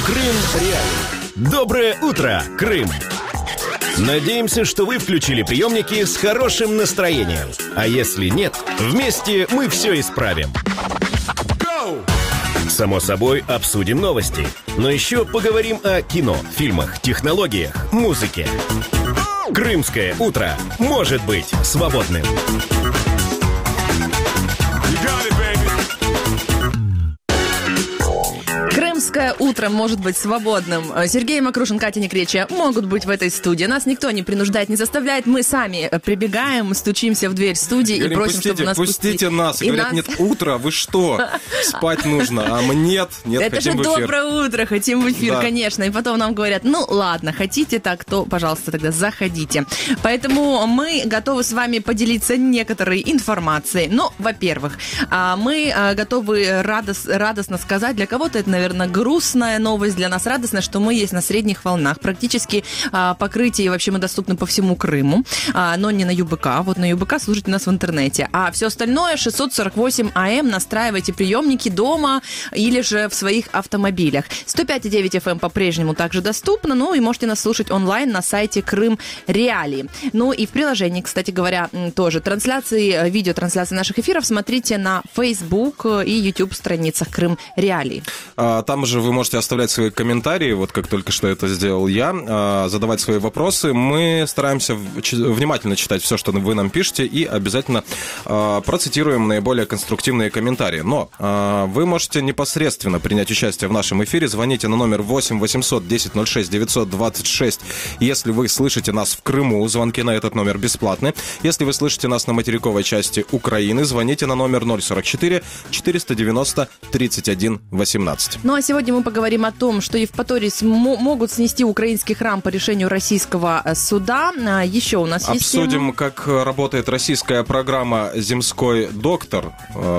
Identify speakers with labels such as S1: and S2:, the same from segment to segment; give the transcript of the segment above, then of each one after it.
S1: Крым реалии. Доброе утро, Крым! Надеемся, что вы включили приемники с хорошим настроением. А если нет, вместе мы все исправим. Само собой, обсудим новости. Но еще поговорим о кино, фильмах, технологиях, музыке. Крымское утро может быть свободным.
S2: Крымское утро может быть свободным. Сергей Макрушин, Катя Некречья могут быть в этой студии. Нас никто не принуждает, не заставляет. Мы сами прибегаем, стучимся в дверь студии и просим, чтобы нас пустили.
S3: Пустите нас. И говорят, нет, утро, вы что? Спать нужно. А мы нет,
S2: это
S3: хотим
S2: же
S3: в эфир.
S2: доброе утро, хотим в эфир,
S3: Да.
S2: конечно. И потом нам говорят, ну ладно, хотите так, то, пожалуйста, тогда заходите. Поэтому мы готовы с вами поделиться некоторой информацией. Ну, во-первых, мы готовы радостно сказать, для кого-то это, наверное, грустная новость, для нас радостная, что мы есть на средних волнах. Практически покрытие, вообще мы доступны по всему Крыму, но не на ЮБК. Вот на ЮБК слушайте нас в интернете. А все остальное 648 АМ настраивайте приемники дома или же в своих автомобилях. 105,9 FM по-прежнему также доступно, ну и можете нас слушать онлайн на сайте Крым Реалии. Ну и в приложении, кстати говоря, тоже трансляции, видеотрансляции наших эфиров смотрите на Facebook и YouTube страницах Крым Реалии.
S3: Там же вы можете оставлять свои комментарии, вот как только что это сделал я, задавать свои вопросы. Мы стараемся внимательно читать все, что вы нам пишете, и обязательно процитируем наиболее конструктивные комментарии. Но вы можете непосредственно принять участие в нашем эфире. Звоните на номер 8 800 10 06 926, если вы слышите нас в Крыму. Звонки на этот номер бесплатны. Если вы слышите нас на материковой части Украины, звоните на номер 044 490 31 18.
S2: Ну а сегодня мы поговорим о том, что Евпатории могут снести украинский храм по решению российского суда. Еще у нас есть
S3: Обсудим, как работает российская программа «Земской доктор».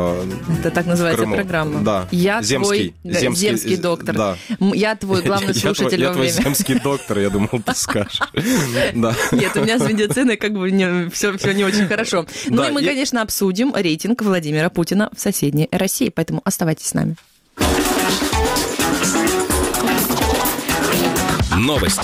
S2: Это так называется программа.
S3: Да.
S2: Я
S3: Земский.
S2: твой земский доктор.
S3: Да.
S2: Я твой главный слушатель во время.
S3: Я твой земский доктор, я думал, ты скажешь. Да.
S2: Нет, у меня с медициной как бы все не очень хорошо. Ну и мы, конечно, обсудим рейтинг Владимира Путина в соседней России, поэтому оставайтесь с нами.
S1: Новости.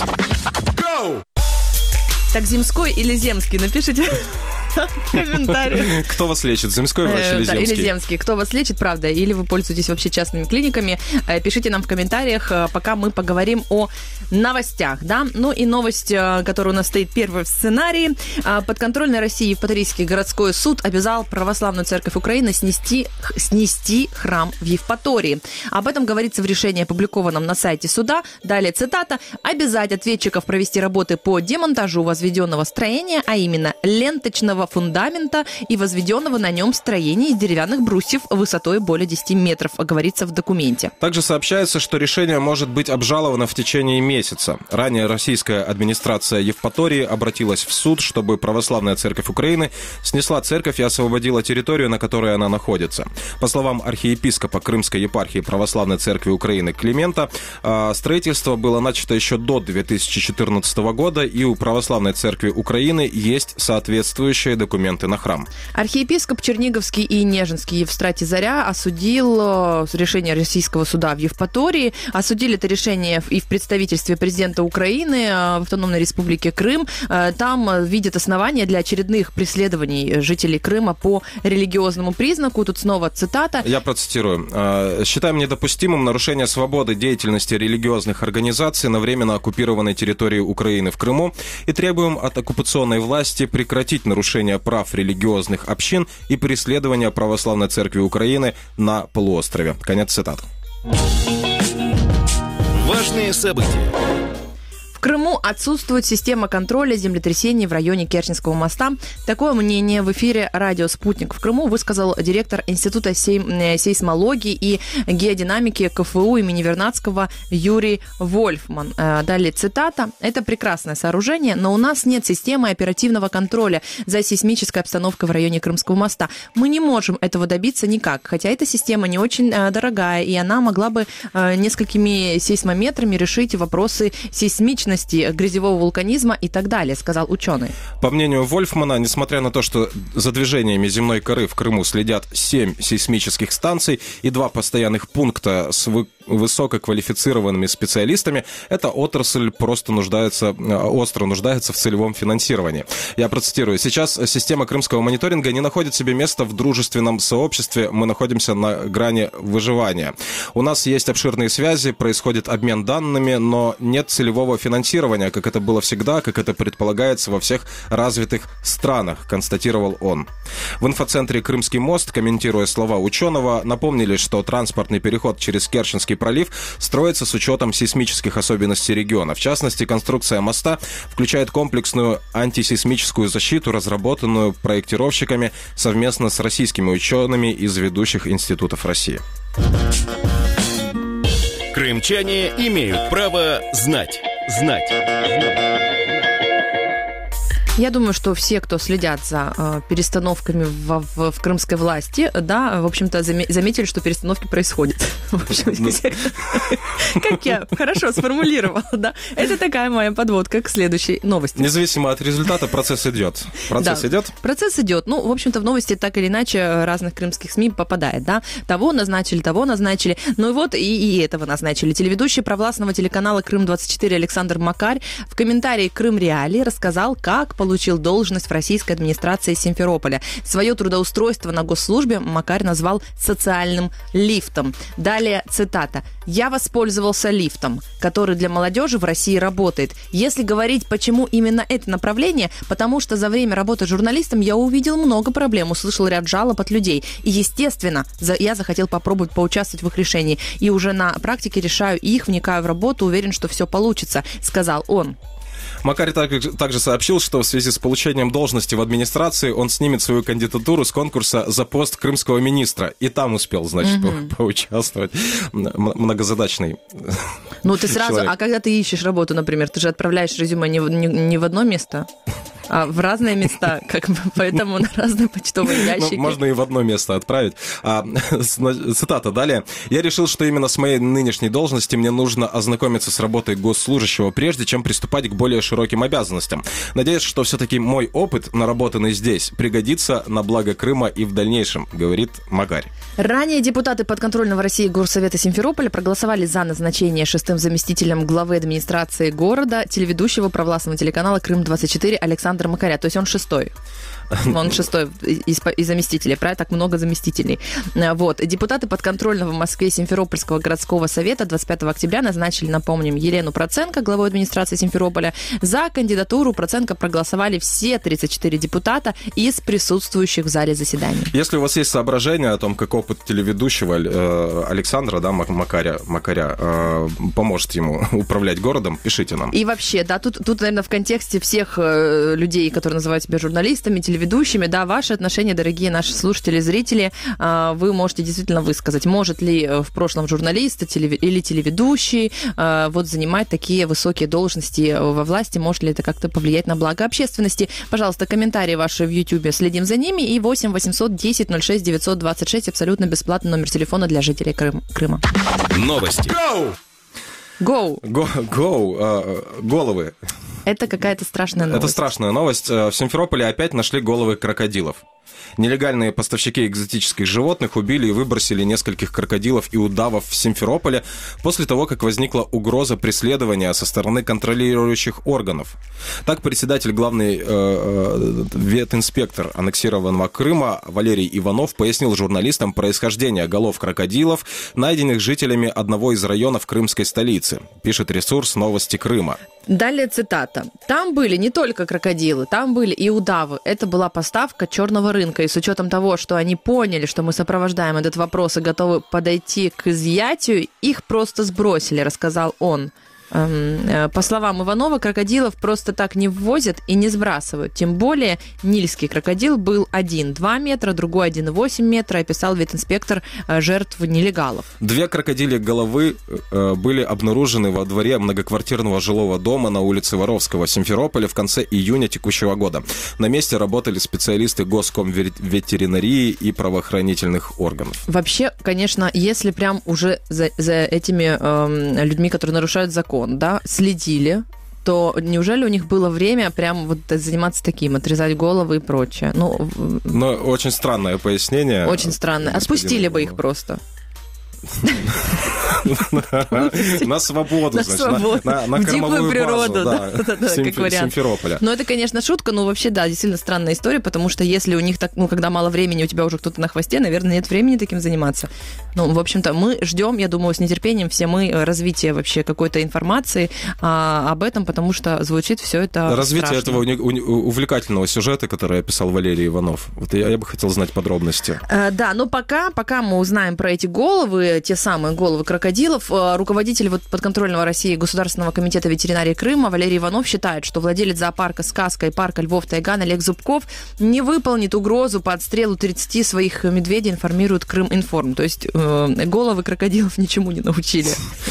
S2: Так, земской или земский? Напишите в комментариях.
S3: Кто вас лечит, земской врач или земский?
S2: Или земский. Кто вас лечит, правда, или вы пользуетесь вообще частными клиниками? Пишите нам в комментариях, пока мы поговорим о новостях, да? Ну и новость, которая у нас стоит первой в сценарии. Подконтрольный России Евпаторийский городской суд обязал Православную Церковь Украины снести храм в Евпатории. Об этом говорится в решении, опубликованном на сайте суда. Далее цитата. «Обязать ответчиков провести работы по демонтажу возведенного строения, а именно ленточного фундамента и возведенного на нем строения из деревянных брусьев высотой более 10 метров», говорится в документе.
S3: Также сообщается, что решение может быть обжаловано в течение месяца. Ранее российская администрация Евпатории обратилась в суд, чтобы Православная Церковь Украины снесла церковь и освободила территорию, на которой она находится. По словам архиепископа Крымской епархии Православной Церкви Украины Климента, строительство было начато еще до 2014 года, и у Православной Церкви Украины есть соответствующие документы на храм.
S2: Архиепископ Черниговский и Нежинский Евстратий Заря осудил решение российского суда в Евпатории. Осудили это решение и в представительстве президента Украины в Автономной Республике Крым. Там видят основания для очередных преследований жителей Крыма по религиозному признаку. Тут снова цитата.
S3: Я процитирую. «Считаем недопустимым нарушение свободы деятельности религиозных организаций на временно оккупированной территории Украины в Крыму и требуем от оккупационной власти прекратить нарушение прав религиозных общин и преследования Православной Церкви Украины на полуострове». Конец цитаты.
S1: Важные события.
S2: В Крыму отсутствует система контроля землетрясений в районе Керченского моста. Такое мнение в эфире радио «Спутник» в Крыму высказал директор Института сейсмологии и геодинамики КФУ имени Вернадского Юрий Вольфман. Далее цитата. «Это прекрасное сооружение, но у нас нет системы оперативного контроля за сейсмической обстановкой в районе Крымского моста. Мы не можем этого добиться никак, хотя эта система не очень дорогая, и она могла бы несколькими сейсмометрами решить вопросы сейсмичности возможности грязевого вулканизма и так далее, сказал ученый.
S3: По мнению Вольфмана, несмотря на то, что за движениями земной коры в Крыму следят 7 сейсмических станций и 2 постоянных пункта с высококвалифицированными специалистами, эта отрасль просто остро нуждается в целевом финансировании. Я процитирую. Сейчас система крымского мониторинга не находит себе места в дружественном сообществе. Мы находимся на грани выживания. У нас есть обширные связи, происходит обмен данными, но нет целевого финансирования, как это было всегда, как это предполагается во всех развитых странах, констатировал он. В инфоцентре «Крымский мост», комментируя слова ученого, напомнили, что транспортный переход через Керченский пролив строится с учетом сейсмических особенностей региона. В частности, конструкция моста включает комплексную антисейсмическую защиту, разработанную проектировщиками совместно с российскими учеными из ведущих институтов России.
S1: Крымчане имеют право знать.
S2: Я думаю, что все, кто следят за перестановками в крымской власти, да, в общем-то, заметили, что перестановки происходят. Как я хорошо сформулировала, да. Это такая моя подводка к следующей новости.
S3: Независимо от результата, процесс идет. Процесс идет?
S2: Ну, в общем-то, в новости так или иначе разных крымских СМИ попадает, да. Того назначили. Ну и вот и этого назначили. Телеведущий провластного телеканала «Крым-24» Александр Макарь в комментарии «Крым Реалии» рассказал, как получил должность в российской администрации Симферополя. Свое трудоустройство на госслужбе Макарь назвал социальным лифтом. Далее цитата. «Я воспользовался лифтом, который для молодежи в России работает. Если говорить, почему именно это направление, потому что за время работы журналистом я увидел много проблем, услышал ряд жалоб от людей. И, естественно, я захотел попробовать поучаствовать в их решении. И уже на практике решаю их, вникаю в работу, уверен, что все получится», сказал он.
S3: Макарь также сообщил, что в связи с получением должности в администрации он снимет свою кандидатуру с конкурса за пост крымского министра. И там успел, значит, поучаствовать. Многозадачный
S2: ты сразу,
S3: человек.
S2: А когда ты ищешь работу, например, ты же отправляешь резюме не в одно место, а в разные места, поэтому на разные почтовые ящики.
S3: Можно и в одно место отправить. Цитата далее. «Я решил, что именно с моей нынешней должности мне нужно ознакомиться с работой госслужащего, прежде чем приступать к более широким обязанностям. Надеюсь, что все-таки мой опыт, наработанный здесь, пригодится на благо Крыма и в дальнейшем», говорит Макарь.
S2: Ранее депутаты подконтрольного России Горсовета Симферополя проголосовали за назначение 6-м заместителем главы администрации города телеведущего провластного телеканала «Крым-24» Александра Макаря. То есть он 6-й. Он 6-й из заместителей, правильно? Так много заместителей. Вот. Депутаты подконтрольного в Москве Симферопольского городского совета 25 октября назначили, напомним, Елену Проценко, главой администрации Симферополя. За кандидатуру Проценко проголосовали все 34 депутата из присутствующих в зале заседаний.
S3: Если у вас есть соображения о том, как опыт телеведущего Александра, да, Макаря поможет ему управлять городом, пишите нам.
S2: И вообще, да, тут, наверное, в контексте всех людей, которые называют себя журналистами, телеведущими, да, ваши отношения, дорогие наши слушатели, зрители, вы можете действительно высказать. Может ли в прошлом журналист или телеведущий вот занимать такие высокие должности во власти? Может ли это как-то повлиять на благо общественности? Пожалуйста, комментарии ваши в YouTube, следим за ними. И 8 800 10 06 926, абсолютно бесплатный номер телефона для жителей Крыма.
S1: Новости.
S2: Go!
S3: Головы.
S2: Это какая-то страшная новость.
S3: Это страшная новость. В Симферополе опять нашли головы крокодилов. Нелегальные поставщики экзотических животных убили и выбросили нескольких крокодилов и удавов в Симферополе после того, как возникла угроза преследования со стороны контролирующих органов. Так, председатель, главный ветинспектор аннексированного Крыма Валерий Иванов пояснил журналистам происхождение голов крокодилов, найденных жителями одного из районов крымской столицы, пишет ресурс «Новости Крыма».
S2: Далее цитата. «Там были не только крокодилы, там были и удавы. Это была поставка черного рынка. И с учетом того, что они поняли, что мы сопровождаем этот вопрос и готовы подойти к изъятию, их просто сбросили», рассказал он. По словам Иванова, крокодилов просто так не ввозят и не сбрасывают. Тем более нильский крокодил был 1,2 метра, другой 1,8 метра, описал ветинспектор жертв нелегалов.
S3: 2 крокодильи головы были обнаружены во дворе многоквартирного жилого дома на улице Воровского в Симферополе в конце июня текущего года. На месте работали специалисты госкомветеринарии и правоохранительных органов.
S2: Вообще, конечно, если прям уже за этими людьми, которые нарушают закон, да, следили, то неужели у них было время прям вот заниматься таким, отрезать головы и прочее? Ну,
S3: очень странное пояснение.
S2: Очень странное. Отпустили бы их просто.
S3: На свободу,
S2: значит, на
S3: кормовую
S2: природу,
S3: базу,
S2: как вариант.
S3: Симферополя.
S2: Но это, конечно, шутка, но вообще, да, действительно странная история, потому что если у них так, когда мало времени, у тебя уже кто-то на хвосте, наверное, нет времени таким заниматься. Ну, в общем-то, мы ждем, я думаю, с нетерпением все мы развития вообще какой-то информации об этом, потому что звучит все это
S3: развитие
S2: страшно.
S3: этого увлекательного сюжета, который описал Валерий Иванов. Вот я бы хотел знать подробности.
S2: Да, но пока мы узнаем про эти головы, те самые головы крокодилов, руководитель подконтрольного России Государственного комитета ветеринарии Крыма Валерий Иванов считает, что владелец зоопарка «Сказка» и парка Львов Тайган Олег Зубков не выполнит угрозу по отстрелу 30 своих медведей, информирует Крым-Информ. То есть головы крокодилов ничему не научили.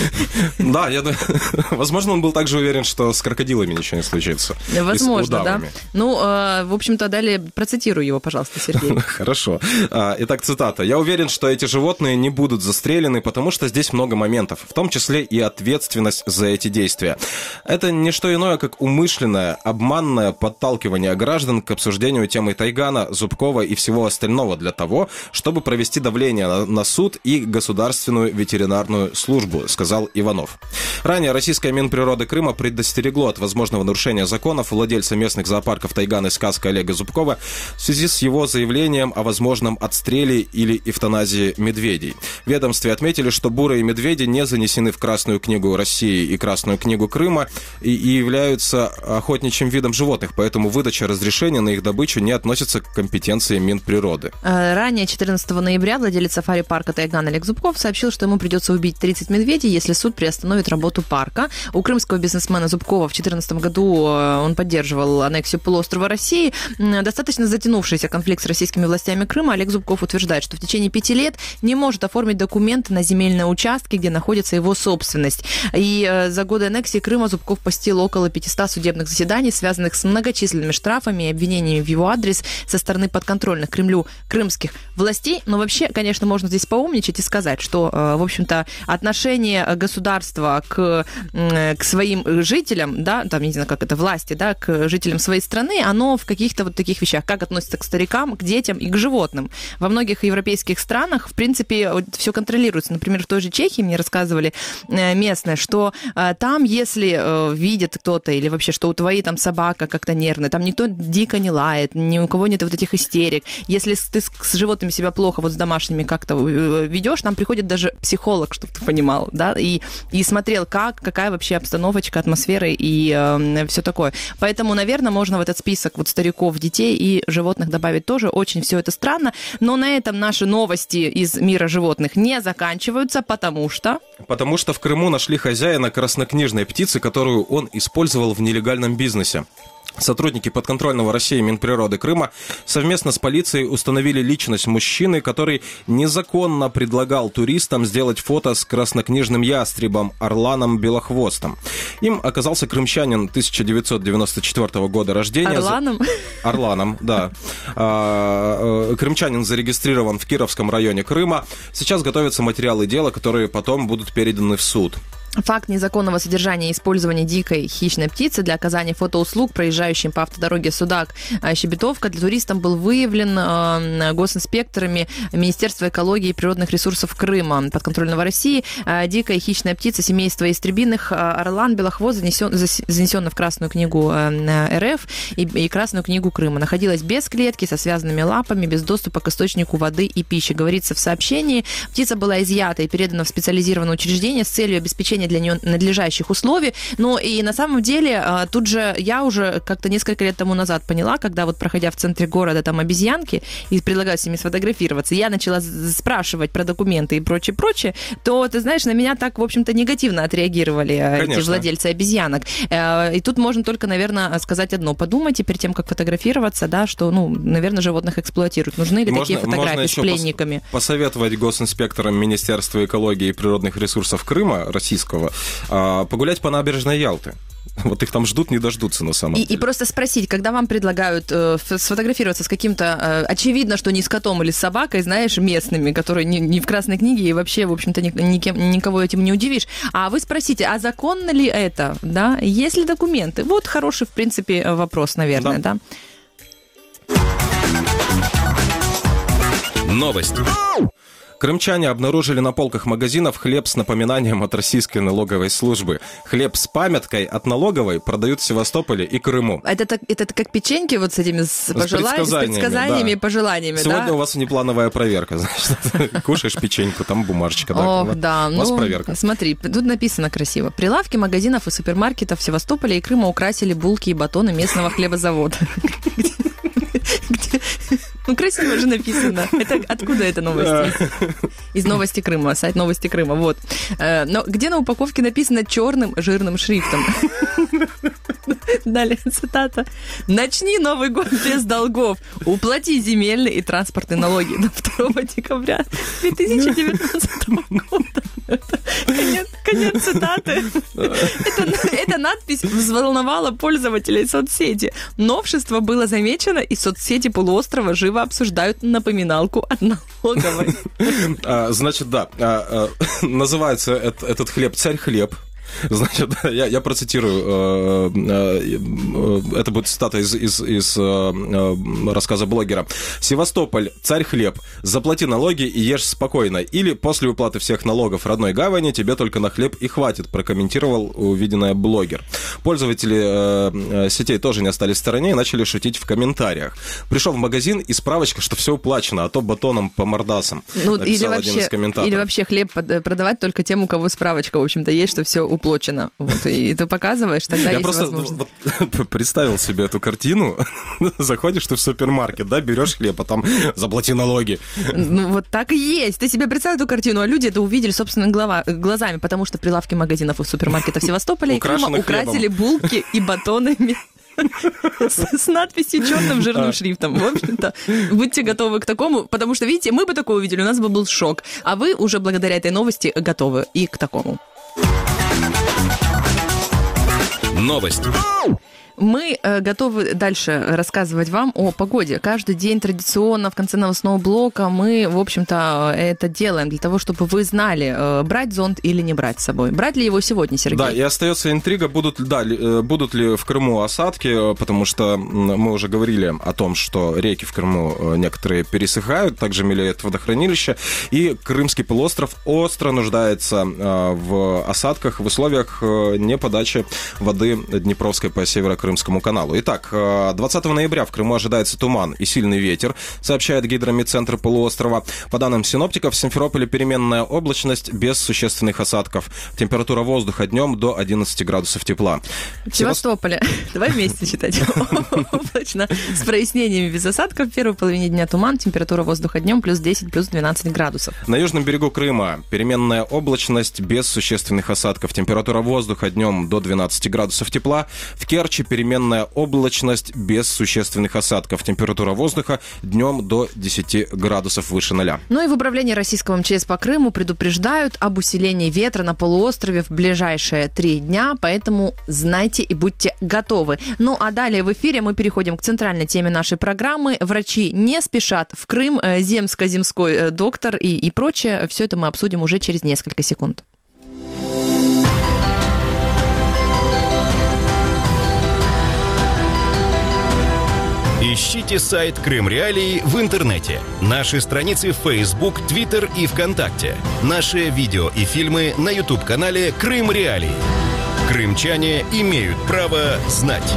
S3: Да, возможно, он был также уверен, что с крокодилами ничего не случится.
S2: Возможно, да. Ну, в общем-то, далее процитирую его, пожалуйста, Сергей.
S3: Хорошо. Итак, цитата. «Я уверен, что эти животные не будут застрелены, потому что здесь много моментов, в том числе и ответственность за эти действия. Это не что иное, как умышленное, обманное подталкивание граждан к обсуждению темы Тайгана, Зубкова и всего остального для того, чтобы провести давление на суд и государственную ветеринарную службу», сказал Иванов. Ранее российское Минприроды Крыма предостерегло от возможного нарушения законов владельца местных зоопарков Тайган и Сказка Олега Зубкова в связи с его заявлением о возможном отстреле или эвтаназии медведей. В ведомстве отметили, что бурые медведи не занесены в Красную книгу России и Красную книгу Крыма и являются охотничьим видом животных, поэтому выдача разрешения на их добычу не относится к компетенции Минприроды.
S2: Ранее, 14 ноября, владелец сафари-парка Тайган Олег Зубков сообщил, что ему придется убить 30 медведей, если суд приостановит работу парка. У крымского бизнесмена Зубкова в 2014 году он поддерживал аннексию полуострова России. Достаточно затянувшийся конфликт с российскими властями Крыма. Олег Зубков утверждает, что в течение 5 лет не может оформить документы на земельные участки, где находится его собственность. И за годы аннексии Крыма Зубков посетил около 500 судебных заседаний, связанных с многочисленными штрафами и обвинениями в его адрес со стороны подконтрольных Кремлю крымских властей. Но вообще, конечно, можно здесь поумничать и сказать, что, в общем-то, отношение государства к своим жителям, да, там, не знаю, как это, власти, да, к жителям своей страны, оно в каких-то вот таких вещах, как относится к старикам, к детям и к животным. Во многих европейских странах, в принципе, все контролируется. Например, в той же Чехии мне рассказывали местные, что там, если видит кто-то или вообще, что у твоей там собака как-то нервная, там никто дико не лает, ни у кого нет вот этих истерик. Если ты с животными себя плохо, вот с домашними как-то ведешь, там приходит даже психолог, чтобы ты понимал, да, и смотрел, какая вообще обстановочка, атмосфера и все такое. Поэтому, наверное, можно в этот список вот стариков, детей и животных добавить тоже. Очень все это странно, но на этом наши новости из мира животных не заканчиваются, потому что
S3: в Крыму нашли хозяина краснокнижной птицы, которую он использовал в нелегальном бизнесе. Сотрудники подконтрольного России Минприроды Крыма совместно с полицией установили личность мужчины, который незаконно предлагал туристам сделать фото с краснокнижным ястребом Орланом Белохвостом. Им оказался крымчанин 1994 года рождения.
S2: Орланом?
S3: Орланом, да. Крымчанин зарегистрирован в Кировском районе Крыма. Сейчас готовятся материалы дела, которые потом будут переданы в суд.
S2: Факт незаконного содержания и использования дикой хищной птицы для оказания фотоуслуг проезжающим по автодороге Судак-Щебетовка для туристов был выявлен госинспекторами Министерства экологии и природных ресурсов Крыма, подконтрольного России. Дикая хищная птица семейства истребиных орлан белохвост занесена в Красную книгу РФ и Красную книгу Крыма. Находилась без клетки, со связанными лапами, без доступа к источнику воды и пищи. Говорится в сообщении, птица была изъята и передана в специализированное учреждение с целью обеспечения для нее надлежащих условий. Но и на самом деле тут же я уже как-то несколько лет тому назад поняла, когда вот проходя в центре города там обезьянки и предлагают с ними сфотографироваться, я начала спрашивать про документы и прочее, то, ты знаешь, на меня так, в общем-то, негативно отреагировали эти владельцы обезьянок. И тут можно только, наверное, сказать одно. Подумайте перед тем, как фотографироваться, да, что, наверное, животных эксплуатируют. Нужны ли такие фотографии с пленниками?
S3: Посоветовать госинспекторам Министерства экологии и природных ресурсов Крыма, российского, погулять по набережной Ялты. Вот их там ждут, не дождутся на самом деле.
S2: И просто спросить, когда вам предлагают сфотографироваться с каким-то, очевидно, что не с котом или с собакой, знаешь, местными, которые не в Красной книге, и вообще, в общем-то, никого этим не удивишь. А вы спросите, а законно ли это, да? Есть ли документы? Вот хороший, в принципе, вопрос, наверное, да?
S1: Новость.
S3: Крымчане обнаружили на полках магазинов хлеб с напоминанием от российской налоговой службы. Хлеб с памяткой от налоговой продают в Севастополе и Крыму.
S2: Это как печеньки вот с этими предсказаниями и пожеланиями,
S3: Сегодня
S2: да?
S3: у вас внеплановая проверка, значит. Кушаешь печеньку, там бумажечка.
S2: Ох, да.
S3: У вас проверка.
S2: Смотри, тут написано красиво. Прилавки магазинов и супермаркетов Севастополя и Крыма украсили булки и батоны местного хлебозавода. Ну, красиво же написано. Это откуда эта новость? Из «Новости Крыма», сайт «Новости Крыма», вот. Но где на упаковке написано черным жирным шрифтом? Далее цитата. «Начни Новый год без долгов. Уплати земельные и транспортные налоги до 2 декабря 2019 года». Конец цитаты. Эта надпись взволновала пользователей соцсети. Новшество было замечено, и соцсети полуострова живо обсуждают напоминалку от налоговой.
S3: Значит, да, называется этот хлеб «Царь-хлеб». Значит, я процитирую, это будет цитата из рассказа блогера. «Севастополь, царь-хлеб, заплати налоги и ешь спокойно. Или после уплаты всех налогов родной гавани тебе только на хлеб и хватит», прокомментировал увиденное блогер. Пользователи сетей тоже не остались в стороне и начали шутить в комментариях. Пришел в магазин и справочка, что все уплачено, а то батоном по мордасам, написал один из комментаторов.
S2: Или вообще хлеб продавать только тем, у кого справочка, в общем-то, есть, что все уплочено. Вот, и ты показываешь, тогда
S3: я
S2: есть возможность.
S3: Я просто представил себе эту картину. Заходишь ты в супермаркет, да, берешь хлеб, а там заплати налоги.
S2: Ну, вот так и есть. Ты себе представил эту картину, а люди это увидели собственными глазами, потому что прилавки магазинов и супермаркетов Севастополя и Крыма украсили булки и батонами с надписью черным жирным шрифтом. В общем-то, будьте готовы к такому, потому что, видите, мы бы такое увидели, у нас бы был шок. А вы уже благодаря этой новости готовы и к такому.
S1: Новость.
S2: Мы готовы дальше рассказывать вам о погоде. Каждый день традиционно в конце новостного блока мы, в общем-то, это делаем для того, чтобы вы знали, брать зонт или не брать с собой. Брать ли его сегодня, Сергей?
S3: Да, и остается интрига, будут ли в Крыму осадки, потому что мы уже говорили о том, что реки в Крыму некоторые пересыхают, также мелеет водохранилище, и Крымский полуостров остро нуждается в осадках в условиях неподачи воды Днепровской по Северо-Крымскому каналу. Итак, 20 ноября в Крыму ожидается туман и сильный ветер, сообщает гидромедцентр полуострова. По данным синоптиков, в Симферополе переменная облачность без существенных осадков. Температура воздуха днем до 11 градусов тепла.
S2: В Севастополе. Давай вместе читать. Облачно. С прояснениями без осадков. В первой половине дня туман. Температура воздуха днем плюс 10, плюс 12 градусов.
S3: На южном берегу Крыма переменная облачность без существенных осадков. Температура воздуха днем до 12 градусов тепла. В Керчи переменная облачность без существенных осадков. Температура воздуха днем до 10 градусов выше 0.
S2: Ну и в управлении российского МЧС по Крыму предупреждают об усилении ветра на полуострове в ближайшие 3 дня, поэтому знайте и будьте готовы. Ну а далее в эфире мы переходим к центральной теме нашей программы. Врачи не спешат в Крым, земско-земской доктор и прочее. Все это мы обсудим уже через несколько секунд.
S1: Ищите сайт Крым Реалии в интернете. Наши страницы в Facebook, Twitter и ВКонтакте. Наши видео и фильмы на YouTube-канале Крым Реалии. Крымчане имеют право знать.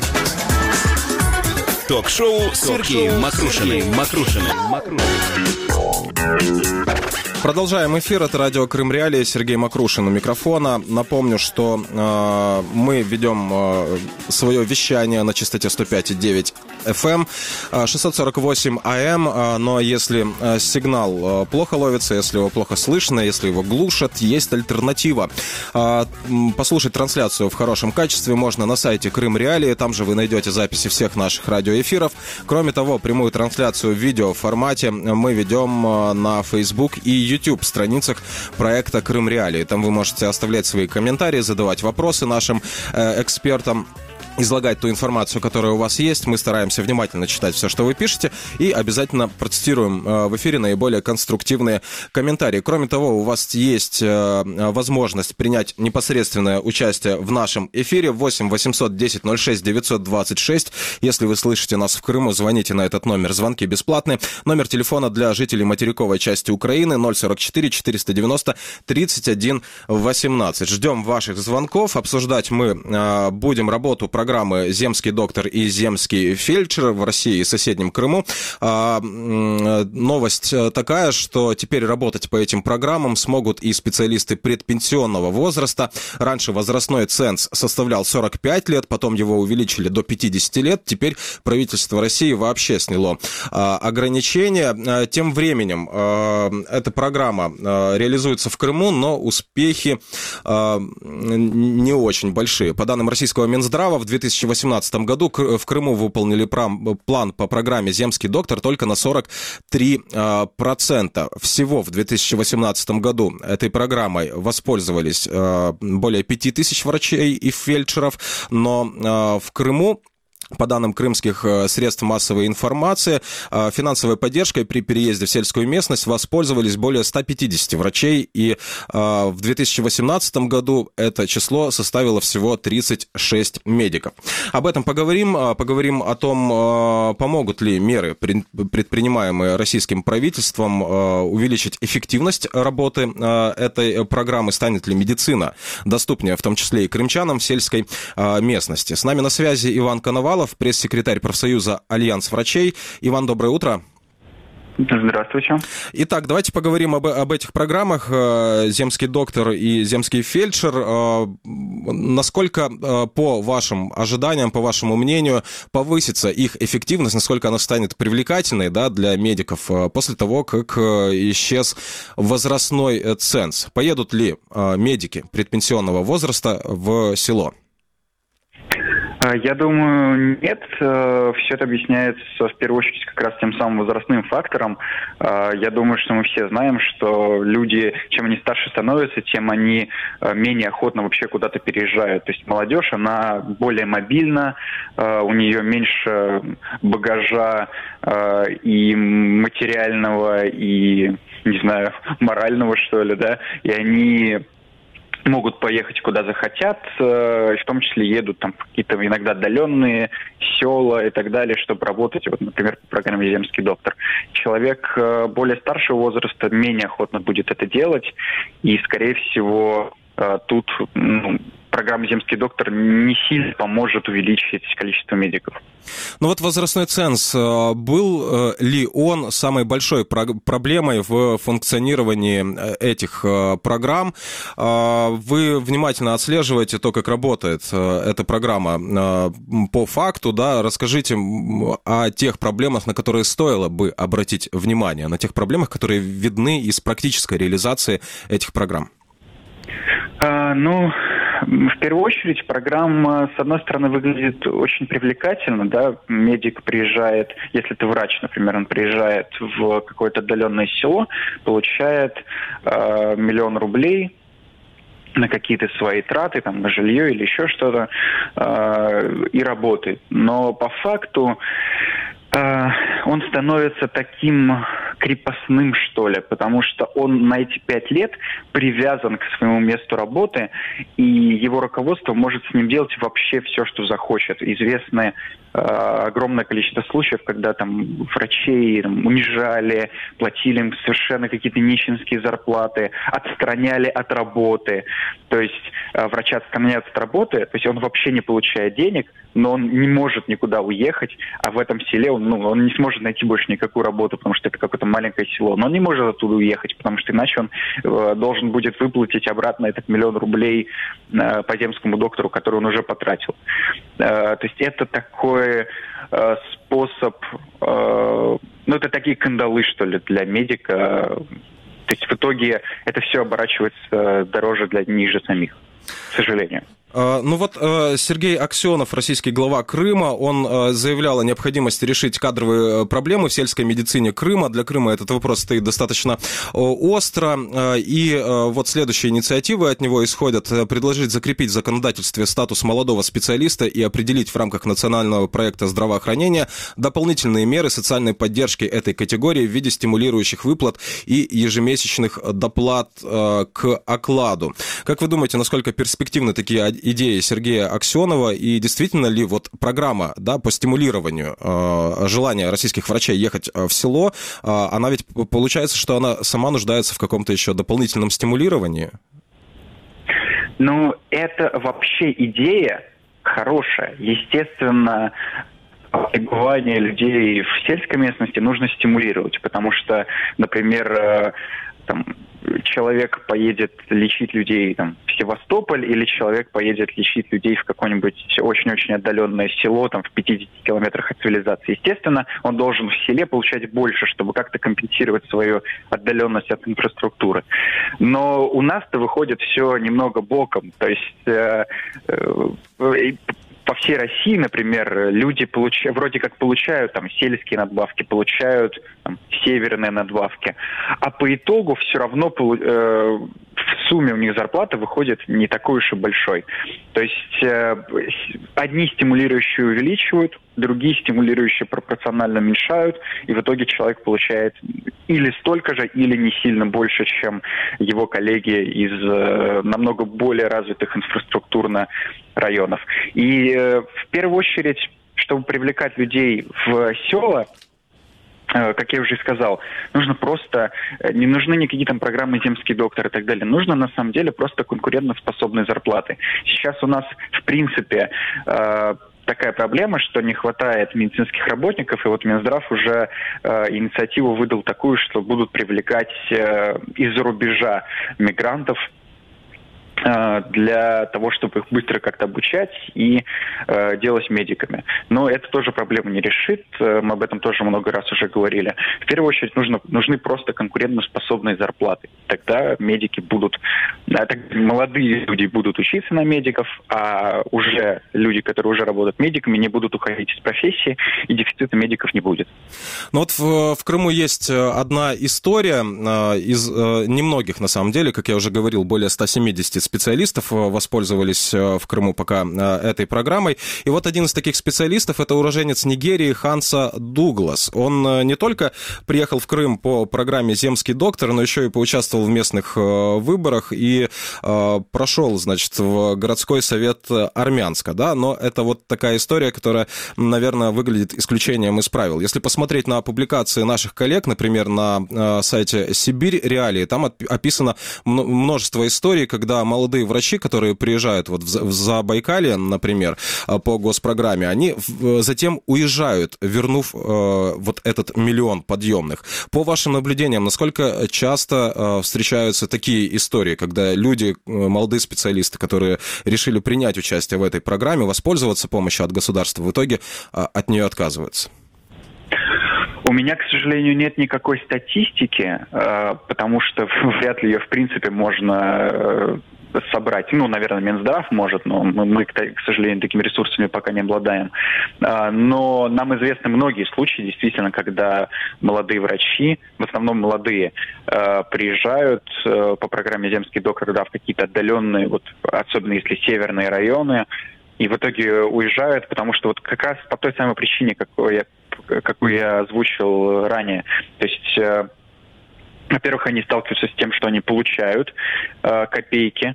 S1: Ток-шоу с Сергеем Макрушиным.
S3: Продолжаем эфир. Это радио Крым Реалии. Сергей Макрушин у микрофона. Напомню, что мы ведем свое вещание на частоте 105,9 FM, 648 AM. Но если сигнал плохо ловится, если его плохо слышно, если его глушат, есть альтернатива. Послушать трансляцию в хорошем качестве можно на сайте Крым Реалии. Там же вы найдете записи всех наших радиоэфиров. Кроме того, прямую трансляцию в видеоформате мы ведем на Facebook и YouTube страницах проекта Крым Реалии. Там вы можете оставлять свои комментарии, задавать вопросы нашим экспертам, излагать ту информацию, которая у вас есть. Мы стараемся внимательно читать все, что вы пишете, и обязательно процитируем в эфире наиболее конструктивные комментарии. Кроме того, у вас есть возможность принять непосредственное участие в нашем эфире. 8 800 10 06 926. Если вы слышите нас в Крыму, звоните на этот номер. Звонки бесплатные. Номер телефона для жителей материковой части Украины 044 490 31 18. Ждем ваших звонков. Обсуждать мы будем работу программы «Земский доктор» и «Земский фельдшер» в России и соседнем Крыму. Новость такая, что теперь работать по этим программам смогут и специалисты предпенсионного возраста. Раньше возрастной ценз составлял 45 лет, потом его увеличили до 50 лет. Теперь правительство России вообще сняло ограничения. Тем временем эта программа реализуется в Крыму, но успехи не очень большие. По данным российского Минздрава, в 2018 году в Крыму выполнили план по программе «Земский доктор» только на 43%. Всего в 2018 году этой программой воспользовались более 5000 врачей и фельдшеров, но в Крыму, по данным крымских средств массовой информации, финансовой поддержкой при переезде в сельскую местность воспользовались более 150 врачей, и в 2018 году это число составило всего 36 медиков. Об этом поговорим. Поговорим о том, помогут ли меры, предпринимаемые российским правительством, увеличить эффективность работы этой программы, станет ли медицина доступнее, в том числе и крымчанам в сельской местности. С нами на связи Иван Коновалов, пресс-секретарь профсоюза «Альянс врачей». Иван, доброе утро.
S4: Здравствуйте.
S3: Итак, давайте поговорим об этих программах «Земский доктор» и «Земский фельдшер». Насколько, по вашим ожиданиям, по вашему мнению, повысится их эффективность, насколько она станет привлекательной, да, для медиков после того, как исчез возрастной ценз? Поедут ли медики предпенсионного возраста в село?
S4: Я думаю, нет. Все это объясняется в первую очередь как раз тем самым возрастным фактором. Я думаю, что мы все знаем, что люди, чем они старше становятся, тем они менее охотно вообще куда-то переезжают. То есть молодежь, она более мобильна, у нее меньше багажа и материального, и, не знаю, морального, что ли, да, и они могут поехать куда захотят, в том числе едут там в какие-то иногда отдаленные села и так далее, чтобы работать, вот, например, по программе «Земский доктор». Человек более старшего возраста менее охотно будет это делать, и, скорее всего, тут программа «Земский доктор» не сильно поможет увеличить количество медиков.
S3: Ну вот возрастной ценз, был ли он самой большой проблемой в функционировании этих программ? Вы внимательно отслеживаете то, как работает эта программа по факту, да? Расскажите о тех проблемах, на которые стоило бы обратить внимание, на тех проблемах, которые видны из практической реализации этих программ.
S4: В первую очередь, программа, с одной стороны, выглядит очень привлекательно, да, медик приезжает, если ты врач, например, он приезжает в какое-то отдаленное село, получает 1 000 000 рублей на какие-то свои траты, там, на жилье или еще что-то, и работает. Но по факту он становится таким крепостным, что ли, потому что он на эти 5 лет привязан к своему месту работы, и его руководство может с ним делать вообще все, что захочет. Известны огромное количество случаев, когда там врачей унижали, платили им совершенно какие-то нищенские зарплаты, отстраняли от работы. То есть врача отстраняют от работы, то есть он вообще не получает денег, но он не может никуда уехать, а в этом селе он не сможет найти больше никакую работу, потому что это какой-то маленькое село. Но он не может оттуда уехать, потому что иначе он должен будет выплатить обратно этот 1 000 000 рублей по земскому доктору, который он уже потратил. То есть это такой способ, это такие кандалы, что ли, для медика. То есть в итоге это все оборачивается дороже для них же самих, к сожалению.
S3: Сергей Аксенов, российский глава Крыма, он заявлял о необходимости решить кадровые проблемы в сельской медицине Крыма. Для Крыма этот вопрос стоит достаточно остро. И вот следующие инициативы от него исходят: предложить закрепить в законодательстве статус молодого специалиста и определить в рамках национального проекта здравоохранения дополнительные меры социальной поддержки этой категории в виде стимулирующих выплат и ежемесячных доплат к окладу. Как вы думаете, насколько перспективны такие идеи Сергея Аксенова, и действительно ли вот программа, по стимулированию желания российских врачей ехать в село, она ведь получается, что она сама нуждается в каком-то еще дополнительном стимулировании?
S4: Это вообще идея хорошая. Естественно, пребывание людей в сельской местности нужно стимулировать, потому что, например, человек поедет лечить людей в Севастополь, или человек поедет лечить людей в какое-нибудь очень-очень отдаленное село, в 50 километрах от цивилизации. Естественно, он должен в селе получать больше, чтобы как-то компенсировать свою отдаленность от инфраструктуры. Но у нас-то выходит все немного боком. То есть по всей России, например, люди вроде как получают сельские надбавки, получают северные надбавки, а по итогу все равно в сумме у них зарплата выходит не такой уж и большой. То есть одни стимулирующие увеличивают, другие стимулирующие пропорционально уменьшают, и в итоге человек получает или столько же, или не сильно больше, чем его коллеги из намного более развитых инфраструктурно районов. И в первую очередь, чтобы привлекать людей в села, как я уже сказал, не нужны никакие программы «Земский доктор» и так далее. Нужно, на самом деле, просто конкурентоспособные зарплаты. Сейчас у нас, в принципе, такая проблема, что не хватает медицинских работников, и вот Минздрав уже инициативу выдал такую, что будут привлекать из-за рубежа мигрантов для того, чтобы их быстро как-то обучать и делать медиками. Но это тоже проблему не решит. Мы об этом тоже много раз уже говорили. В первую очередь нужны просто конкурентоспособные зарплаты. Тогда медики молодые люди будут учиться на медиков, а уже люди, которые уже работают медиками, не будут уходить из профессии, и дефицита медиков не будет.
S3: В Крыму есть одна история из немногих, на самом деле, как я уже говорил, более 170 специалистов воспользовались в Крыму пока этой программой. И вот один из таких специалистов — это уроженец Нигерии Ханса Дуглас. Он не только приехал в Крым по программе «Земский доктор», но еще и поучаствовал в местных выборах и прошел, в городской совет Армянска. Но это вот такая история, которая, наверное, выглядит исключением из правил. Если посмотреть на публикации наших коллег, например, на сайте «Сибирь Реалии», там описано множество историй, когда молодые врачи, которые приезжают в Забайкалье, например, по госпрограмме, они затем уезжают, вернув вот этот 1 000 000 подъемных. По вашим наблюдениям, насколько часто встречаются такие истории, когда люди, молодые специалисты, которые решили принять участие в этой программе, воспользоваться помощью от государства, в итоге от нее отказываются?
S4: У меня, к сожалению, нет никакой статистики, потому что вряд ли ее, в принципе, можно собрать. Наверное, Минздрав может, но мы, к сожалению, такими ресурсами пока не обладаем. Но нам известны многие случаи, действительно, когда молодые врачи, в основном молодые, приезжают по программе «Земский доктор» в какие-то отдаленные, особенно если северные районы, и в итоге уезжают, потому что как раз по той самой причине, какую я озвучил ранее. То есть, во-первых, они сталкиваются с тем, что они получают копейки,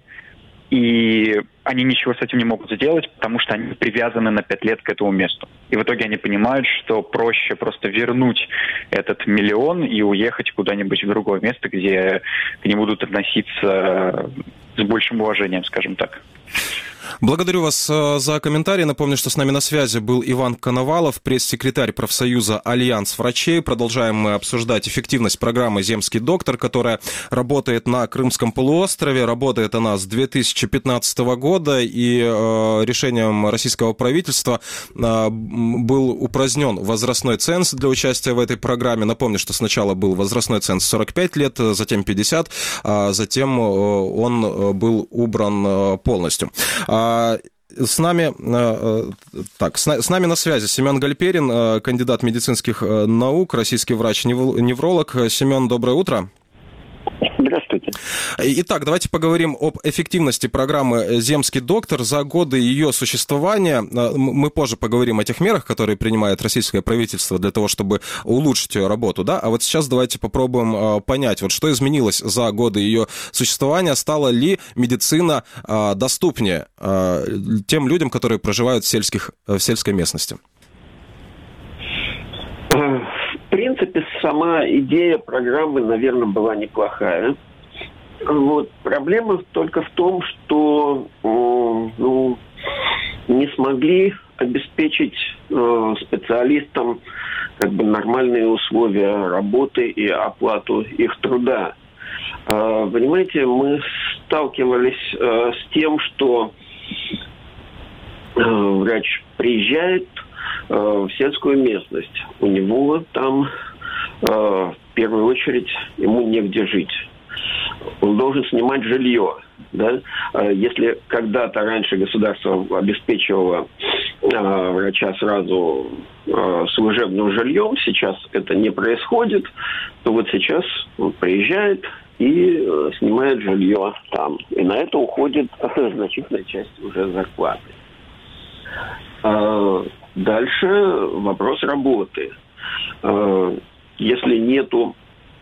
S4: и они ничего с этим не могут сделать, потому что они привязаны на 5 лет к этому месту. И в итоге они понимают, что проще просто вернуть этот 1 000 000 и уехать куда-нибудь в другое место, где к ним будут относиться с большим уважением, скажем так.
S3: Благодарю вас за комментарий. Напомню, что с нами на связи был Иван Коновалов, пресс-секретарь профсоюза «Альянс врачей». Продолжаем мы обсуждать эффективность программы «Земский доктор», которая работает на Крымском полуострове. Работает она с 2015 года, и решением российского правительства был упразднен возрастной ценз для участия в этой программе. Напомню, что сначала был возрастной ценз 45 лет, затем 50, а затем он был убран полностью. С нами на связи Семен Гальперин, кандидат медицинских наук, российский врач-невролог. Семен, доброе утро.
S5: Здравствуйте.
S3: Итак, давайте поговорим об эффективности программы «Земский доктор». За годы ее существования, мы позже поговорим о тех мерах, которые принимает российское правительство для того, чтобы улучшить ее работу, да? А вот сейчас давайте попробуем понять, вот что изменилось за годы ее существования. Стала ли медицина доступнее тем людям, которые проживают в сельской местности?
S5: В принципе, сама идея программы, наверное, была неплохая. Вот. Проблема только в том, что не смогли обеспечить специалистам нормальные условия работы и оплату их труда. Понимаете, мы сталкивались с тем, что врач приезжает в сельскую местность. У него там, в первую очередь, ему негде жить. Он должен снимать жилье. Да? Если когда-то раньше государство обеспечивало врача сразу служебным жильем, сейчас это не происходит, то вот сейчас он приезжает и снимает жилье там. И на это уходит значительная часть уже зарплаты. Дальше вопрос работы. Если нету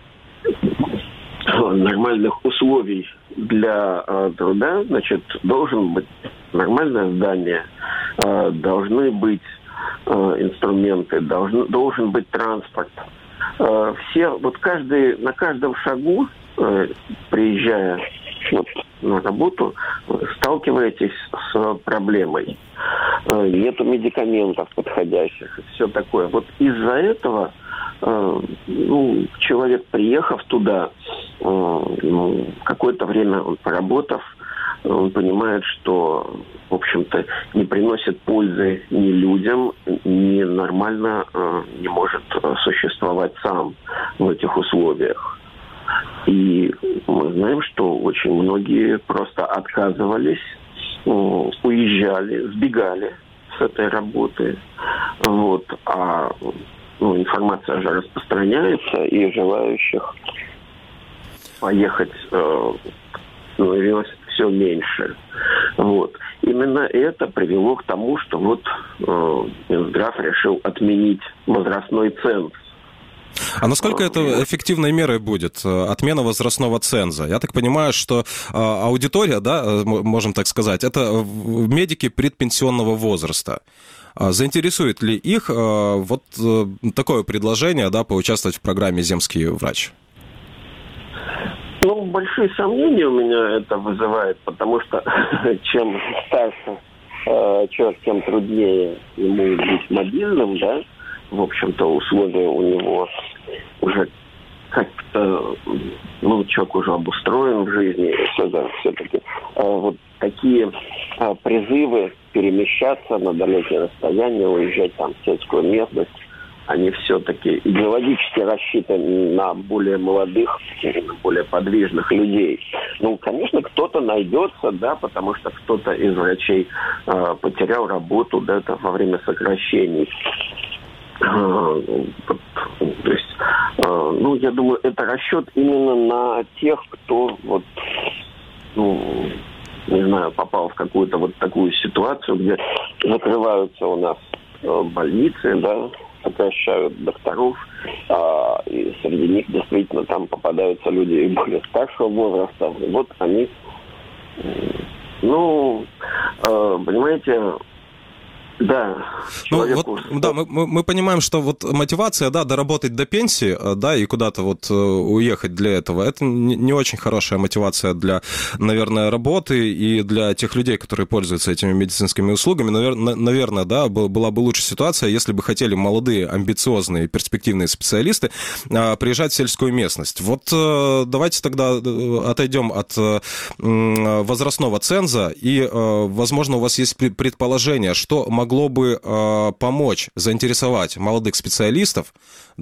S5: нормальных условий для труда, значит, должен быть нормальное здание, должны быть инструменты, должен быть транспорт. На каждом шагу, приезжая на работу, сталкиваетесь с проблемой. Нету медикаментов подходящих, и все такое. Вот из-за этого человек, приехав туда, какое-то время он поработав, он понимает, что, в общем-то, не приносит пользы ни людям, ни нормально не может существовать сам в этих условиях. И мы знаем, что очень многие просто отказывались, уезжали, сбегали с этой работы. Вот. А информация же распространяется, и желающих поехать становилось все меньше. Вот. Именно это привело к тому, что Минздрав решил отменить возрастной ценз.
S3: А насколько это эффективной мерой будет, отмена возрастного ценза? Я так понимаю, что аудитория, да, можем так сказать, это медики предпенсионного возраста. Заинтересует ли их такое предложение, да, поучаствовать в программе «Земский врач»?
S5: Большие сомнения у меня это вызывает, потому что чем старше человек, тем труднее ему быть мобильным, да. В общем-то, условия у него уже как-то, человек уже обустроен в жизни, все-таки вот такие призывы перемещаться на далекие расстояния, уезжать там в сельскую местность, они все-таки идеологически рассчитаны на более молодых, на более подвижных людей. Конечно, кто-то найдется, да, потому что кто-то из врачей потерял работу, да, это во время сокращений. То есть, я думаю, это расчет именно на тех, кто попал в какую-то такую ситуацию, где закрываются у нас больницы, да, сокращают докторов, и среди них действительно там попадаются люди более старшего возраста. Вот они, понимаете, Да.
S3: Мы понимаем, что вот мотивация, да, доработать до пенсии, да, и куда-то вот уехать для этого, это не очень хорошая мотивация для, наверное, работы и для тех людей, которые пользуются этими медицинскими услугами. Наверное, да, была бы лучшая ситуация, если бы хотели молодые, амбициозные, перспективные специалисты приезжать в сельскую местность. Вот давайте тогда отойдем от возрастного ценза, и, возможно, у вас есть предположение, что могло бы помочь, заинтересовать молодых специалистов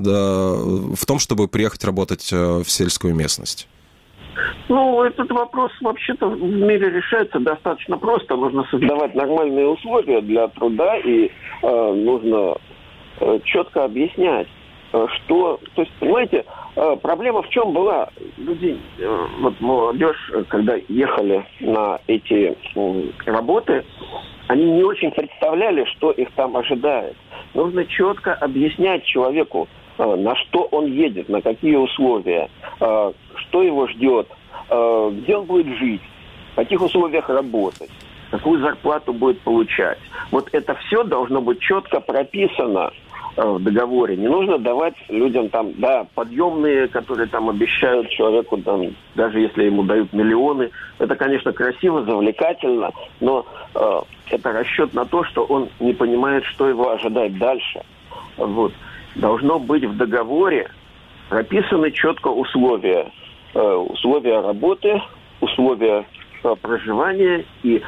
S3: в том, чтобы приехать работать в сельскую местность?
S5: Ну, этот вопрос вообще-то в мире решается достаточно просто. Нужно создавать нормальные условия для труда, и нужно четко объяснять, что... То есть, понимаете, проблема в чем была? Люди, вот молодежь, когда ехали на эти работы, они не очень представляли, что их там ожидает. Нужно четко объяснять человеку, на что он едет, на какие условия, что его ждет, где он будет жить, в каких условиях работать, какую зарплату будет получать. Вот это все должно быть четко прописано в договоре. Не нужно давать людям там, да, подъемные, которые там обещают человеку, там, даже если ему дают миллионы. Это, конечно, красиво, завлекательно, но это расчет на то, что он не понимает, что его ожидает дальше. Вот. Должно быть в договоре прописаны четко условия. Условия работы, условия проживания и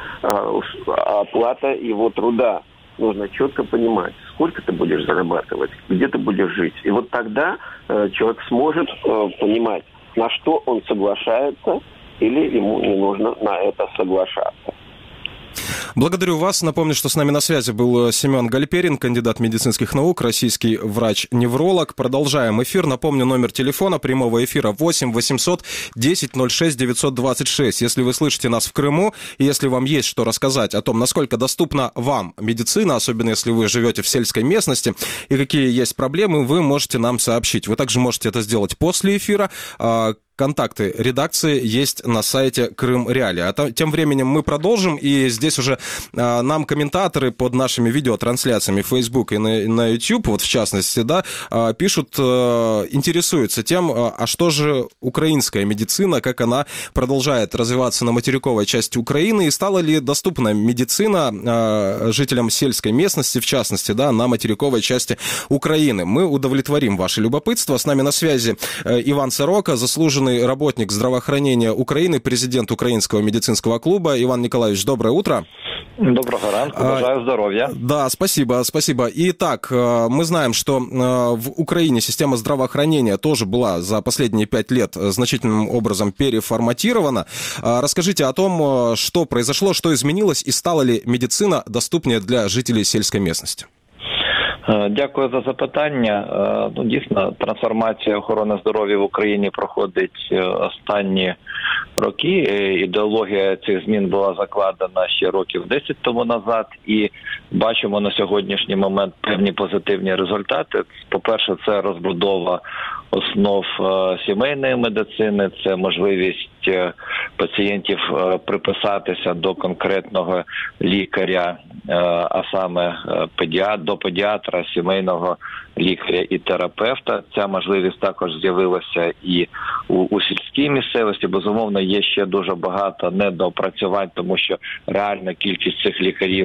S5: оплата его труда. Нужно четко понимать, сколько ты будешь зарабатывать, где ты будешь жить. И вот тогда человек сможет понимать, на что он соглашается или ему не нужно на это соглашаться.
S3: Благодарю вас. Напомню, что с нами на связи был Семен Гальперин, кандидат медицинских наук, российский врач-невролог. Продолжаем эфир. Напомню, номер телефона прямого эфира 8 800 10 06 926. Если вы слышите нас в Крыму, и если вам есть что рассказать о том, насколько доступна вам медицина, особенно если вы живете в сельской местности, и какие есть проблемы, вы можете нам сообщить. Вы также можете это сделать после эфира. Контакты редакции есть на сайте Крым Реалии. А тем временем мы продолжим, и здесь уже нам комментаторы под нашими видеотрансляциями в Facebook и на YouTube, вот в частности, да, пишут, интересуются тем, а что же украинская медицина, как она продолжает развиваться на материковой части Украины, и стала ли доступна медицина жителям сельской местности, в частности, да, на материковой части Украины. Мы удовлетворим ваше любопытство. С нами на связи Иван Сорока, заслуженный работник здравоохранения Украины, президент Украинского медицинского клуба. Иван Николаевич, доброе утро.
S6: Доброго ранку, бажаю здоровья.
S3: Да, спасибо. Итак, мы знаем, что в Украине система здравоохранения тоже была за последние 5 лет значительным образом переформатирована. Расскажите о том, что произошло, что изменилось, и стала ли медицина доступнее для жителей сельской местности?
S6: Дякую за запитання. Дійсно, трансформація охорони здоров'я в Україні проходить останні роки. Ідеологія цих змін була закладена ще років 10 тому назад, і бачимо на сьогоднішній момент певні позитивні результати. По-перше, це розбудова основ сімейної медицини, це можливість пацієнтів приписатися до конкретного лікаря, а саме до педіатра, сімейного лікаря і терапевта. Ця можливість також з'явилася і у сільській місцевості. Безумовно, є ще дуже багато недоопрацювань, тому що реальна кількість цих лікарів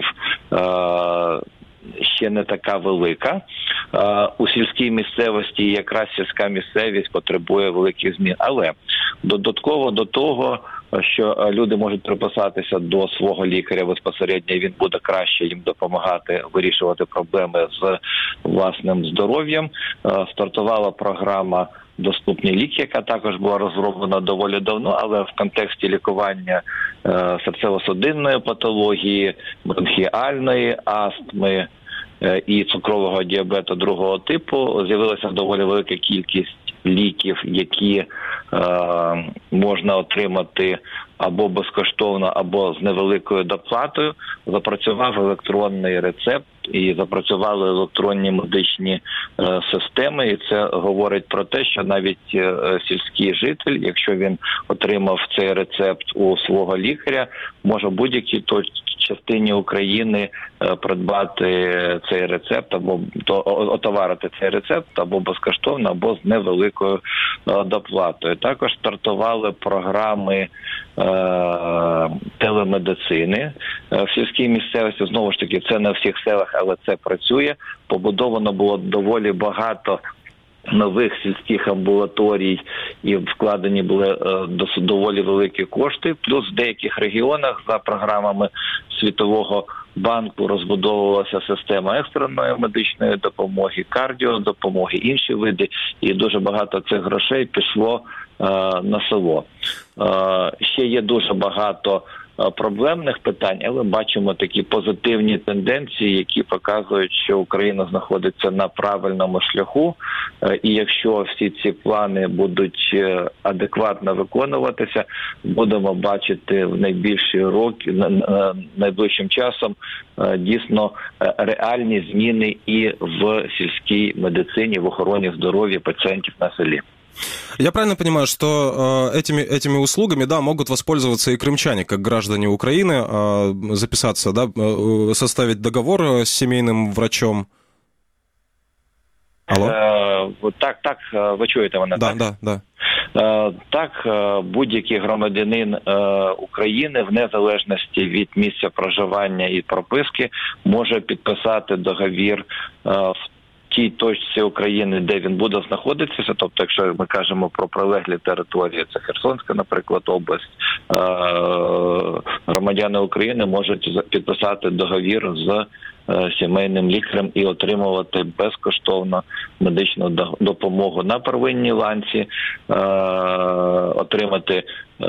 S6: ще не така велика. У сільській місцевості якраз сільська місцевість потребує великих змін. Але додатково до того, що люди можуть приписатися до свого лікаря безпосередньо, і він буде краще їм допомагати вирішувати проблеми з власним здоров'ям. Стартувала програма «Доступні ліки», яка також була розроблена доволі давно, але в контексті лікування серцево-судинної патології, бронхіальної астми і цукрового діабету другого типу з'явилася доволі велика кількість ліків, які можна отримати або безкоштовно, або з невеликою доплатою, запрацював електронний рецепт і запрацювали електронні медичні системи. І це говорить про те, що навіть сільський житель, якщо він отримав цей рецепт у свого лікаря, може в будь-якій частині України придбати цей рецепт, або отоварити цей рецепт, або безкоштовно, або з невеликою доплатою. Також стартували програми телемедицини в сільській місцевості. Знову ж таки, це не в всіх селах, але це працює. Побудовано було доволі багато нових сільських амбулаторій, і вкладені були доволі великі кошти. Плюс в деяких регіонах за програмами Світового банку розбудовувалася система екстреної медичної допомоги, кардіодопомоги, інші види, і дуже багато цих грошей пішло на село. Ще є дуже багато проблемних питань, але бачимо такі позитивні тенденції, які показують, що Україна знаходиться на правильному шляху. І якщо всі ці плани будуть адекватно виконуватися, будемо бачити в найближчим часом дійсно реальні зміни і в сільській медицині, в охороні здоров'я пацієнтів на селі.
S3: Я правильно понимаю, что этими услугами, да, могут воспользоваться и крымчане, как граждане Украины, записаться, да, составить договор с семейным врачом? Алло?
S6: Так, ви чуєте мене,
S3: да,
S6: так?
S3: Да.
S6: Так, будь-який громадянин України, в незалежності від місця проживання і прописки, може підписати договір в тій точці України, де він буде знаходитися, тобто, якщо ми кажемо про прилеглі території, це Херсонська, наприклад, область, громадяни України можуть підписати договір з сімейним лікарем і отримувати безкоштовно медичну допомогу на первинній ланці, отримати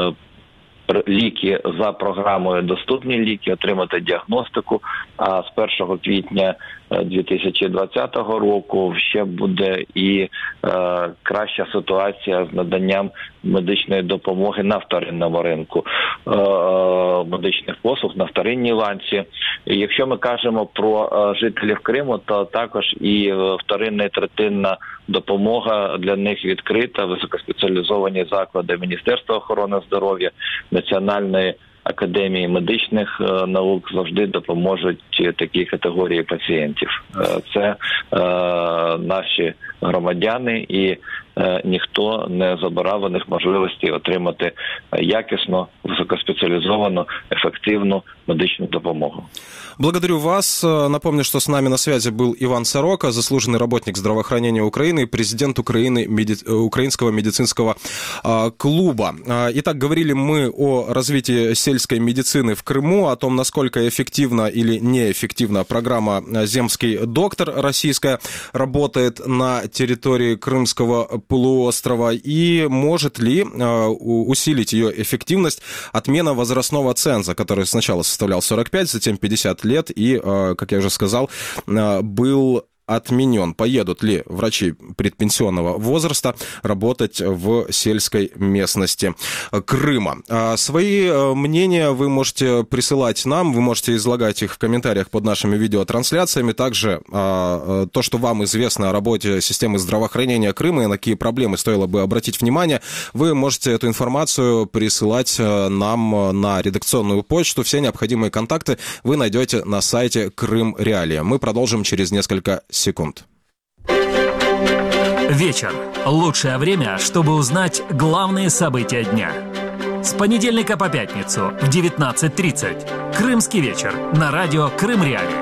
S6: ліки за програмою «Доступні ліки», отримати діагностику, а з 1 квітня 2020 року ще буде і краща ситуація з наданням медичної допомоги на вторинному ринку медичних послуг, на вторинній ланці. І якщо ми кажемо про жителів Криму, то також і вторинна і третинна допомога для них відкрита, високоспеціалізовані заклади Міністерства охорони здоров'я, Національної академії медичних наук завжди допоможуть такій категорії пацієнтів. Це наші громадяни, і ніхто не забирав у них можливості отримати якісну, високоспеціалізовану, ефективну медичну допомогу.
S3: Благодарю вас. Напомню, что с нами на связи был Иван Сорока, заслуженный работник здравоохранения Украины и президент Украинского медицинского клуба. Итак, говорили мы о развитии сельской медицины в Крыму, о том, насколько эффективна или неэффективна программа «Земский доктор» российская работает на территории Крымского полуострова, и может ли усилить ее эффективность отмена возрастного ценза, который сначала составлял 45, затем 50 лет и, как я уже сказал, был отменен. Поедут ли врачи предпенсионного возраста работать в сельской местности Крыма? Свои мнения вы можете присылать нам, вы можете излагать их в комментариях под нашими видеотрансляциями. Также то, что вам известно о работе системы здравоохранения Крыма и на какие проблемы стоило бы обратить внимание, вы можете эту информацию присылать нам на редакционную почту. Все необходимые контакты вы найдете на сайте Крым Реалии. Мы продолжим через несколько секунд.
S7: Вечер. Лучшее время, чтобы узнать главные события дня. С понедельника по пятницу в 19:30. Крымский вечер на радио Крым Реалии.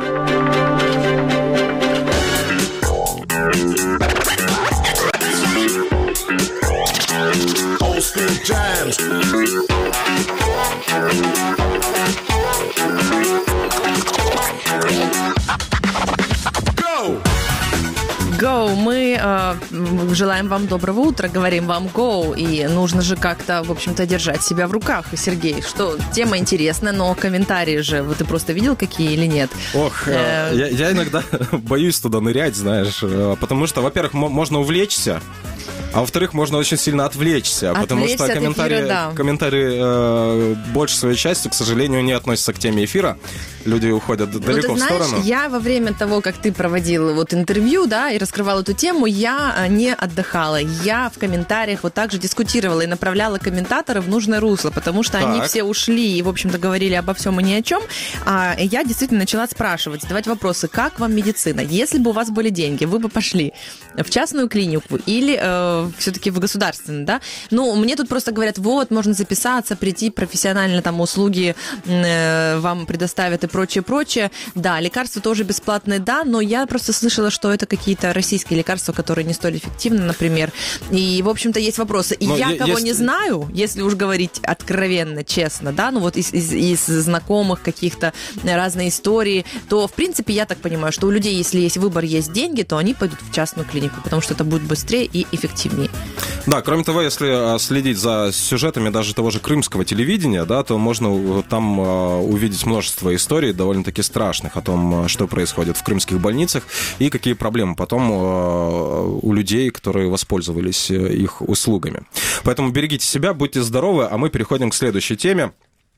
S2: Go! Мы желаем вам доброго утра, говорим вам go, и нужно же как-то, в общем-то, держать себя в руках. И, Сергей, что тема интересная, но комментарии же, вот ты просто видел какие или нет?
S3: Ох, я иногда боюсь туда нырять, знаешь, потому что, во-первых, можно увлечься. А во-вторых, можно очень сильно отвлечься, потому что комментарии больше своей частью, к сожалению, не относятся к теме эфира. Люди уходят далеко в сторону.
S2: Я во время того, как ты проводил интервью, да, и раскрывал эту тему, я не отдыхала. Я в комментариях также дискутировала и направляла комментаторов в нужное русло, потому что они все ушли и, в общем-то, говорили обо всем и ни о чем. А я действительно начала спрашивать, задавать вопросы, как вам медицина? Если бы у вас были деньги, вы бы пошли в частную клинику или все-таки в государственную, да? Мне тут просто говорят, можно записаться, прийти, профессионально там услуги вам предоставят и прочее. Да, лекарства тоже бесплатные, да, но я просто слышала, что это какие-то российские лекарства, которые не столь эффективны, например. И, в общем-то, есть вопросы. И кого не знаю, если уж говорить откровенно, честно, да, из знакомых каких-то разные истории, то, в принципе, я так понимаю, что у людей, если есть выбор, есть деньги, то они пойдут в частную клинику, потому что это будет быстрее и эффективнее.
S3: Да, кроме того, если следить за сюжетами даже того же крымского телевидения, да, то можно там увидеть множество историй довольно-таки страшных о том, что происходит в крымских больницах и какие проблемы потом у людей, которые воспользовались их услугами. Поэтому берегите себя, будьте здоровы, а мы переходим к следующей теме.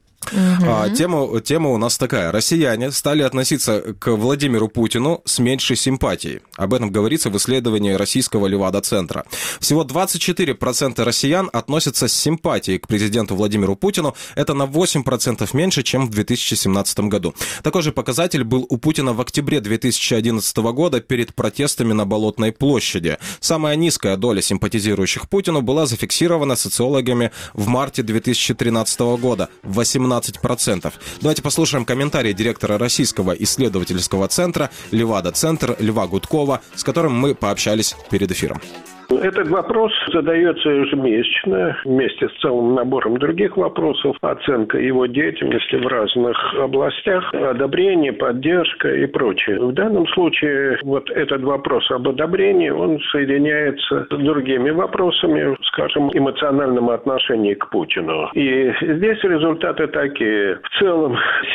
S3: Тема у нас такая. Россияне стали относиться к Владимиру Путину с меньшей симпатией. Об этом говорится в исследовании российского Левада-центра. Всего 24% россиян относятся с симпатией к президенту Владимиру Путину. Это на 8% меньше, чем в 2017 году. Такой же показатель был у Путина в октябре 2011 года перед протестами на Болотной площади. Самая низкая доля симпатизирующих Путину была зафиксирована социологами в марте 2013 года – 18%. Давайте послушаем комментарии директора Российского исследовательского центра «Левада-центр» Льва Гудкова, с которым мы пообщались перед эфиром.
S8: Этот вопрос задается ежемесячно вместе с целым набором других вопросов. Оценка его деятельности в разных областях, одобрение, поддержка и прочее. В данном случае этот вопрос об одобрении, он соединяется с другими вопросами, скажем, эмоциональном отношении к Путину. И здесь результаты такие. В целом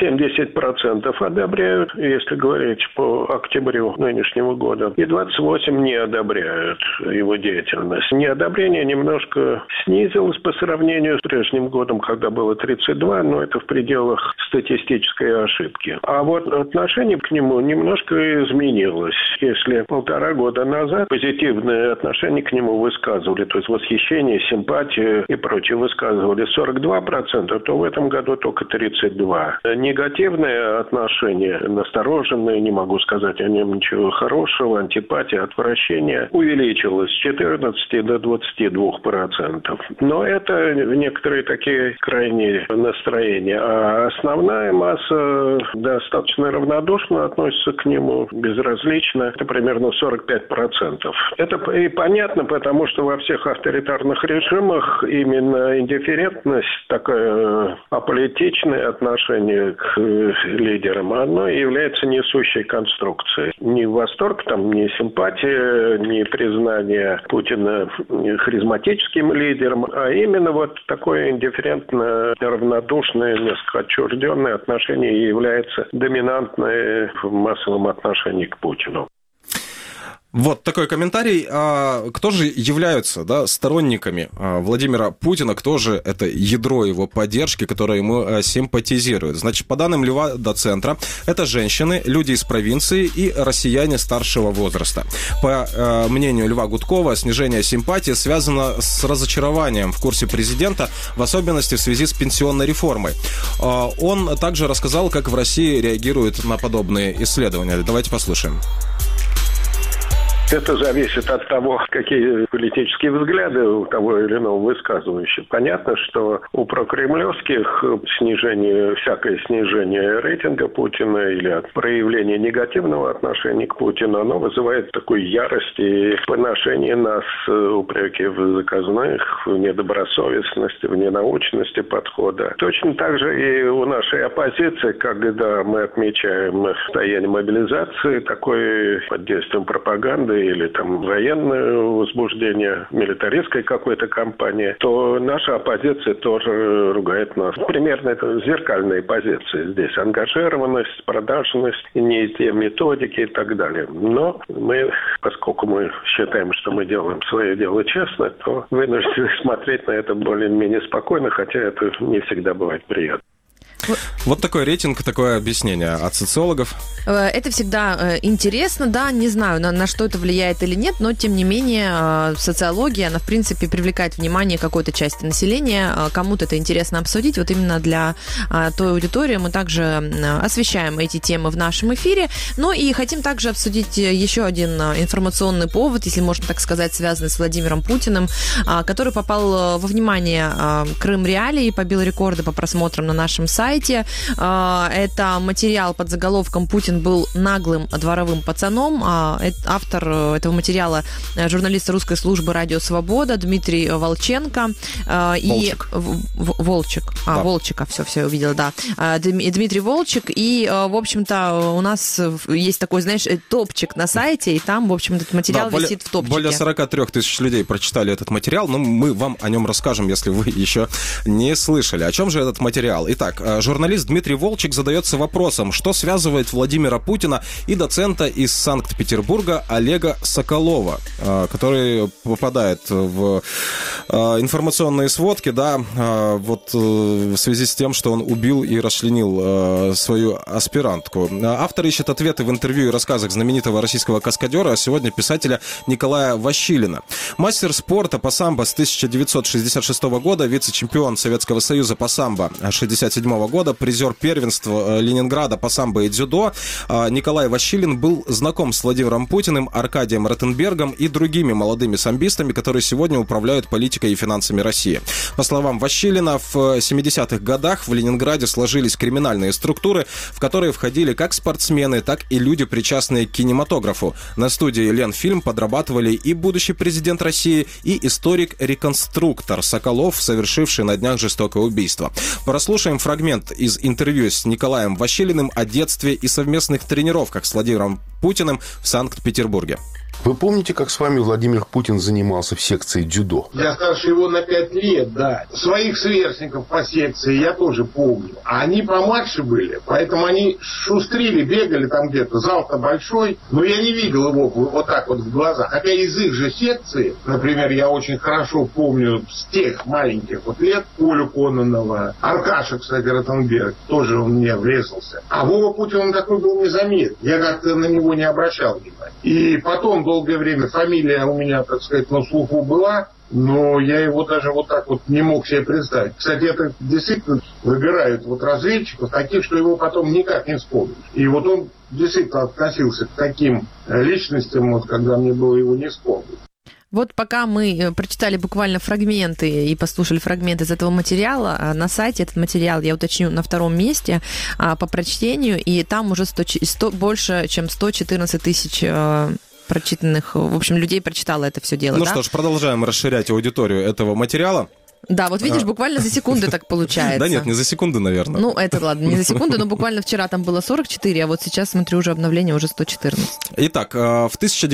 S8: 70% одобряют, если говорить по октябрю нынешнего года, и 28% не одобряют его деятельность. Неодобрение немножко снизилось по сравнению с прежним годом, когда было 32, но это в пределах статистической ошибки. А отношение к нему немножко изменилось. Если 1,5 года назад позитивное отношение к нему высказывали, то есть восхищение, симпатию и прочее высказывали 42%, то в этом году только 32%. Негативное отношение, настороженное, не могу сказать о нем ничего хорошего, антипатия, отвращение увеличилось с 14 до 22%. Но это некоторые такие крайние настроения. А основная масса достаточно равнодушно относится к нему, безразлично. Это примерно 45%. Это и понятно, потому что во всех авторитарных режимах именно индифферентность, такое аполитичное отношение к лидерам, оно является несущей конструкцией. Ни восторг, ни симпатия, ни признание Путина харизматическим лидером, а именно такое индифферентное, равнодушное, несколько отчужденное отношение является доминантное в массовом отношении к Путину.
S3: Вот такой комментарий. Кто же являются сторонниками Владимира Путина? Кто же это ядро его поддержки, которое ему симпатизирует? Значит, по данным Левада-центра, это женщины, люди из провинции и россияне старшего возраста. По мнению Льва Гудкова, снижение симпатии связано с разочарованием в курсе президента, в особенности в связи с пенсионной реформой. Он также рассказал, как в России реагируют на подобные исследования. Давайте послушаем.
S8: Это зависит от того, какие политические взгляды у того или иного высказывающего. Понятно, что у прокремлевских всякое снижение рейтинга Путина или проявление негативного отношения к Путину, оно вызывает такую ярость и поношение нас упреки в заказных, в недобросовестности, в ненаучности подхода. Точно так же и у нашей оппозиции, когда мы отмечаем состояние мобилизации, такое под действием пропаганды или военное возбуждение, продвижения милитаристской какой-то кампании, то наша оппозиция тоже ругает нас. Примерно это зеркальные позиции здесь. Ангажированность, продажность, не те методики и так далее. Но мы, поскольку мы считаем, что мы делаем свое дело честно, то вынуждены смотреть на это более-менее спокойно, хотя это не всегда бывает приятно.
S3: Вот такой рейтинг, такое объяснение от социологов.
S2: Это всегда интересно, да, не знаю, на что это влияет или нет, но, тем не менее, социология, она, в принципе, привлекает внимание какой-то части населения, кому-то это интересно обсудить, вот именно для той аудитории мы также освещаем эти темы в нашем эфире, ну и хотим также обсудить еще один информационный повод, если можно так сказать, связанный с Владимиром Путиным, который попал во внимание Крым Реалии, побил рекорды по просмотрам на нашем сайте. Это материал под заголовком «Путин был наглым дворовым пацаном». Автор этого материала — журналист русской службы «Радио Свобода» Дмитрий Волченко.
S3: Волчек.
S2: Волчек.
S3: Да.
S2: Волчека, все увидела, да. Дмитрий Волчек. И, в общем-то, у нас есть такой, знаешь, топчик на сайте, и там, в общем, этот материал висит в топчике.
S3: Более 43 тысяч людей прочитали этот материал, но мы вам о нем расскажем, если вы еще не слышали. О чем же этот материал? Итак, журналист Дмитрий Волчек задается вопросом, что связывает Владимира Путина и доцента из Санкт-Петербурга Олега Соколова, который попадает в информационные сводки, да, вот в связи с тем, что он убил и расчленил свою аспирантку. Автор ищет ответы в интервью и рассказах знаменитого российского каскадера, а сегодня писателя Николая Ващилина. Мастер спорта по самбо с 1966 года, вице-чемпион Советского Союза по самбо 1967 года, призер первенства Ленинграда по самбо и дзюдо, Николай Ващилин был знаком с Владимиром Путиным, Аркадием Ротенбергом и другими молодыми самбистами, которые сегодня управляют политикой и финансами России. По словам Ващилина, в 70-х годах в Ленинграде сложились криминальные структуры, в которые входили как спортсмены, так и люди, причастные к кинематографу. На студии Ленфильм подрабатывали и будущий президент России, и историк-реконструктор Соколов, совершивший на днях жестокое убийство. Прослушаем фрагмент из интервью с Николаем Ващилиным о детстве и совместных тренировках с Владимиром Путиным в Санкт-Петербурге.
S9: Вы помните, как с вами Владимир Путин занимался в секции дзюдо?
S10: Я старше его на 5 лет, да. Своих сверстников по секции я тоже помню. А они помладше были, поэтому они шустрили, бегали там где-то. Зал-то большой, но я не видел его вот так вот в глазах. Хотя из их же секции, например, я очень хорошо помню с тех маленьких вот лет Колю Кононова, Аркаша, кстати, Ротенберг, тоже он мне врезался. А Вова Путин, он такой был незаметный. Я как-то на него не обращал внимания. И потом долгое время фамилия у меня, так сказать, на слуху была, но я его даже вот так вот не мог себе представить. Кстати, это действительно выбирают вот разведчиков таких, что его потом никак не вспомнишь. И вот он действительно относился к таким личностям, вот когда мне было его не вспомнить.
S2: Вот пока мы прочитали буквально фрагменты и послушали фрагменты из этого материала, на сайте этот материал, я уточню, на 2-м месте по прочтению, и там уже больше, чем 114 тысяч прочитанных, в общем, людей прочитало это все дело.
S3: Ну
S2: да?
S3: что ж, продолжаем расширять аудиторию этого материала.
S2: Да, вот видишь, буквально за секунды так получается.
S3: Да нет, не за секунды, наверное.
S2: Ну, это ладно, не за секунды, но буквально вчера там было 44, а вот сейчас, смотрю, уже обновление уже 114.
S3: Итак, в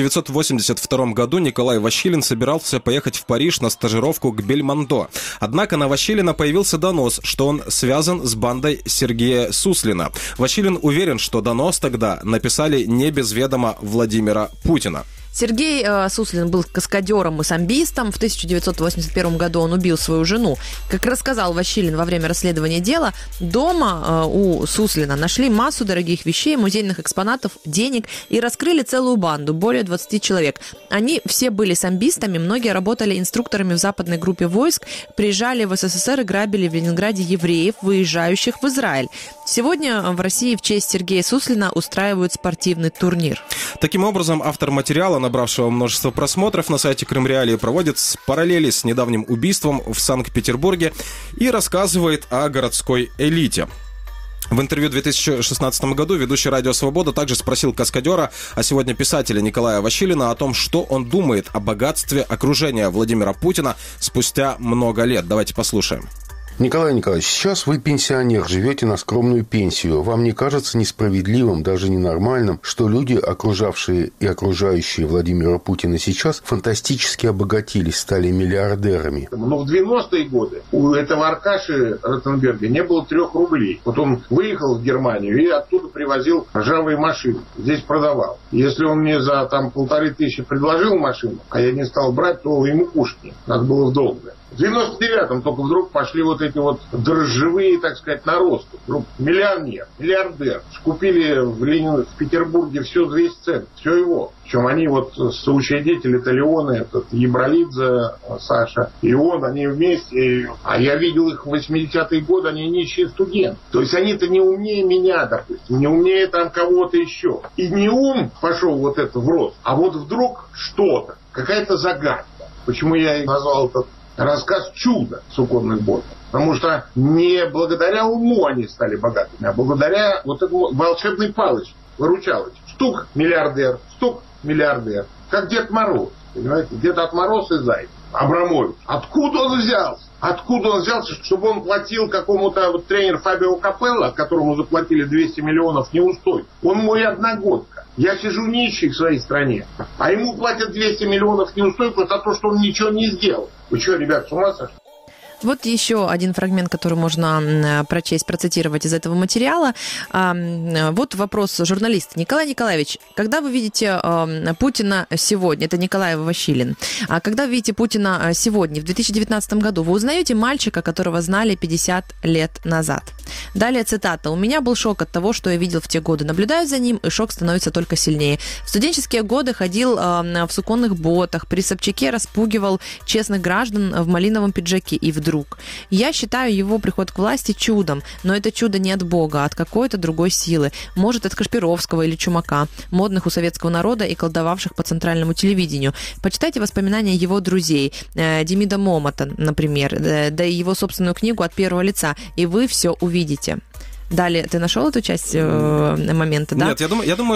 S3: 1982 году Николай Ващилин собирался поехать в Париж на стажировку к Бельмондо. Однако на Ващилина появился донос, что он связан с бандой Сергея Суслина. Ващилин уверен, что донос тогда написали не без ведома Владимира Путина.
S2: Сергей Суслин был каскадером и самбистом. В 1981 году он убил свою жену. Как рассказал Ващилин во время расследования дела, дома у Суслина нашли массу дорогих вещей, музейных экспонатов, денег и раскрыли целую банду, более 20 человек. Они все были самбистами, многие работали инструкторами в западной группе войск, приезжали в СССР и грабили в Ленинграде евреев, выезжающих в Израиль. Сегодня в России в честь Сергея Суслина устраивают спортивный турнир.
S3: Таким образом, автор материала, набравшего множество просмотров на сайте Крым Реалии, проводит параллели с недавним убийством в Санкт-Петербурге и рассказывает о городской элите. В интервью в 2016 году ведущий «Радио Свобода» также спросил каскадера, а сегодня писателя Николая Ващилина, о том, что он думает о богатстве окружения Владимира Путина спустя много лет. Давайте послушаем.
S9: Николай Николаевич, сейчас вы пенсионер, живете на скромную пенсию. Вам не кажется несправедливым, даже ненормальным, что люди, окружавшие и окружающие Владимира Путина сейчас, фантастически обогатились, стали миллиардерами?
S10: Но в 90-е годы у этого Аркаши Ротенберга не было 3 рублей. Вот он выехал в Германию и оттуда привозил ржавые машины. Здесь продавал. Если он мне за 1500 предложил машину, а я не стал брать, то ему кушать не. Надо было в долгое. В 99-м только вдруг пошли вот эти вот дрожжевые, так сказать, наросты. Вдруг миллиардер. Купили в Петербурге все за весь цен, все его. Причем они вот соучредители Талиона, этот Ебралидзе, Саша и он, они вместе. А я видел их в 80-е годы, они нищие студенты. То есть они-то не умнее меня, допустим, не умнее там кого-то еще. И не ум пошел вот это в рост, а вот вдруг что-то, какая-то загадка. Почему я назвал этот рассказ «Чудо» суконных ботов. Потому что не благодаря уму они стали богатыми, а благодаря вот этой волшебной палочке, выручалочке. Стук миллиардер, как Дед Мороз. Понимаете? Дед Мороз и Зайцев. Абрамович. Откуда он взялся, чтобы он платил какому-то вот тренеру Фабио Капелло, которому заплатили 200 миллионов неустой? Он мой одногодка. Я сижу нищий в своей стране, а ему платят 200 миллионов неустойку за то, что он ничего не сделал. Вы что, ребят, с ума сошли?
S2: Вот еще один фрагмент, который можно прочесть, процитировать из этого материала. Вот вопрос журналиста. Николай Николаевич, когда вы видите Путина сегодня, это Николай Ващилин, а когда вы видите Путина сегодня, в 2019 году, вы узнаете мальчика, которого знали 50 лет назад? Далее цитата. «У меня был шок от того, что я видел в те годы. Наблюдаю за ним, и шок становится только сильнее. В студенческие годы ходил в суконных ботах, при Собчаке распугивал честных граждан в малиновом пиджаке. И вдруг. Я считаю его приход к власти чудом, но это чудо не от Бога, а от какой-то другой силы. Может, от Кашпировского или Чумака, модных у советского народа и колдовавших по центральному телевидению. Почитайте воспоминания его друзей, Демида Момота, например, да и его собственную книгу «От первого лица», и вы все увидите». Далее, ты нашел эту часть момента, да?
S3: Нет, я думаю,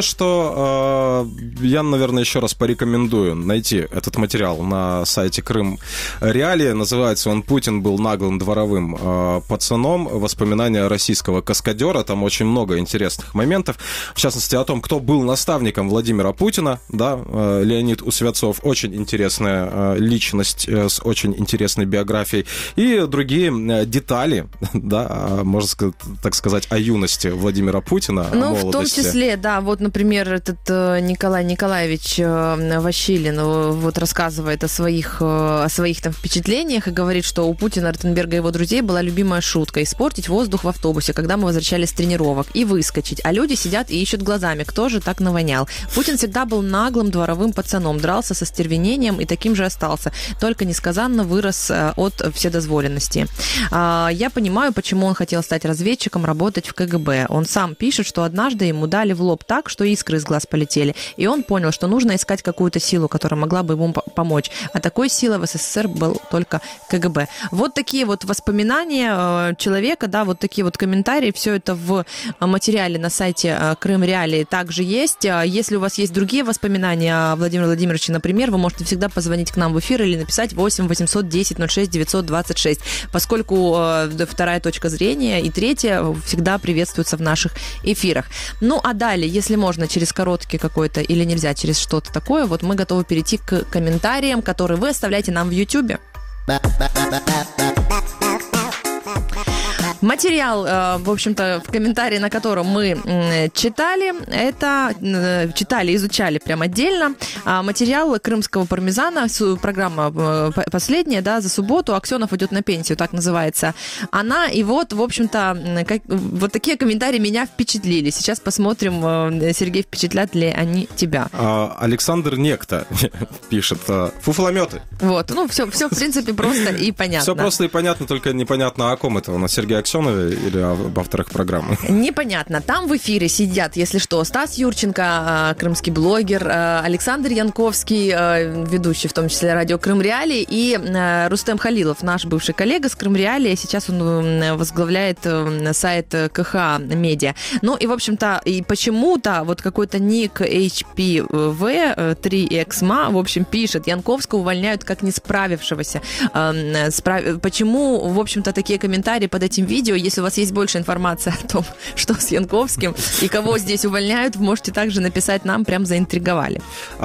S3: что я, наверное, еще раз порекомендую найти этот материал на сайте Крым Реалии. Называется он «Путин был наглым дворовым пацаном. Воспоминания российского каскадера». Там очень много интересных моментов. В частности, о том, кто был наставником Владимира Путина. Да, Леонид Усвятцов. Очень интересная личность с очень интересной биографией. И другие детали, да, можно так сказать, о юности Владимира Путина, о молодости.
S2: В том числе, да, вот, например, этот Николай Николаевич Ващилин вот рассказывает о своих там впечатлениях и говорит, что у Путина, Ротенберга и его друзей была любимая шутка – испортить воздух в автобусе, когда мы возвращались с тренировок, и выскочить. А люди сидят и ищут глазами, кто же так навонял. Путин всегда был наглым дворовым пацаном, дрался со стервенением и таким же остался, только несказанно вырос от вседозволенности. Я понимаю, почему он хотел стать разведчиком, работать в КГБ. Он сам пишет, что однажды ему дали в лоб так, что искры из глаз полетели. И он понял, что нужно искать какую-то силу, которая могла бы ему помочь. А такой силой в СССР был только КГБ. Вот такие вот воспоминания человека, да, вот такие вот комментарии. Все это в материале на сайте Крым Реалии также есть. Если у вас есть другие воспоминания о Владимире Владимировиче, например, вы можете всегда позвонить к нам в эфир или написать 8 810 06 926, поскольку вторая точка зрения и третья всегда приветствуются в наших эфирах. Ну, а далее, если можно, через короткий какой-то или нельзя, через что-то такое, вот мы готовы перейти к комментариям, которые вы оставляете нам в Ютубе. Материал, в общем-то, в комментарии, на котором мы читали, изучали прям отдельно. Материал крымского пармезана, программа последняя, да, за субботу. Аксенов идет на пенсию, так называется она. И вот, в общем-то, вот такие комментарии меня впечатлили. Сейчас посмотрим, Сергей, впечатлят ли они тебя.
S3: Александр Некто пишет: фуфлометы.
S2: Вот, ну, все в принципе, просто и понятно.
S3: Все просто и понятно, только непонятно, о ком это у нас Сергей Аксенов Аксенове или об авторах программы?
S2: Непонятно. Там в эфире сидят, если что, Стас Юрченко, крымский блогер, Александр Янковский, ведущий, в том числе радио Крым Реалии, и Рустем Халилов, наш бывший коллега с Крым Реалии. Сейчас он возглавляет сайт КХ Медиа. Ну и, в общем-то, и почему-то вот какой-то ник HPV3XMA, в общем, пишет: Янковского увольняют как не справившегося. Почему, в общем-то, такие комментарии под этим видео? Если у вас есть больше информации о том, что с Янковским и кого здесь увольняют, вы можете также написать нам, прям заинтриговали.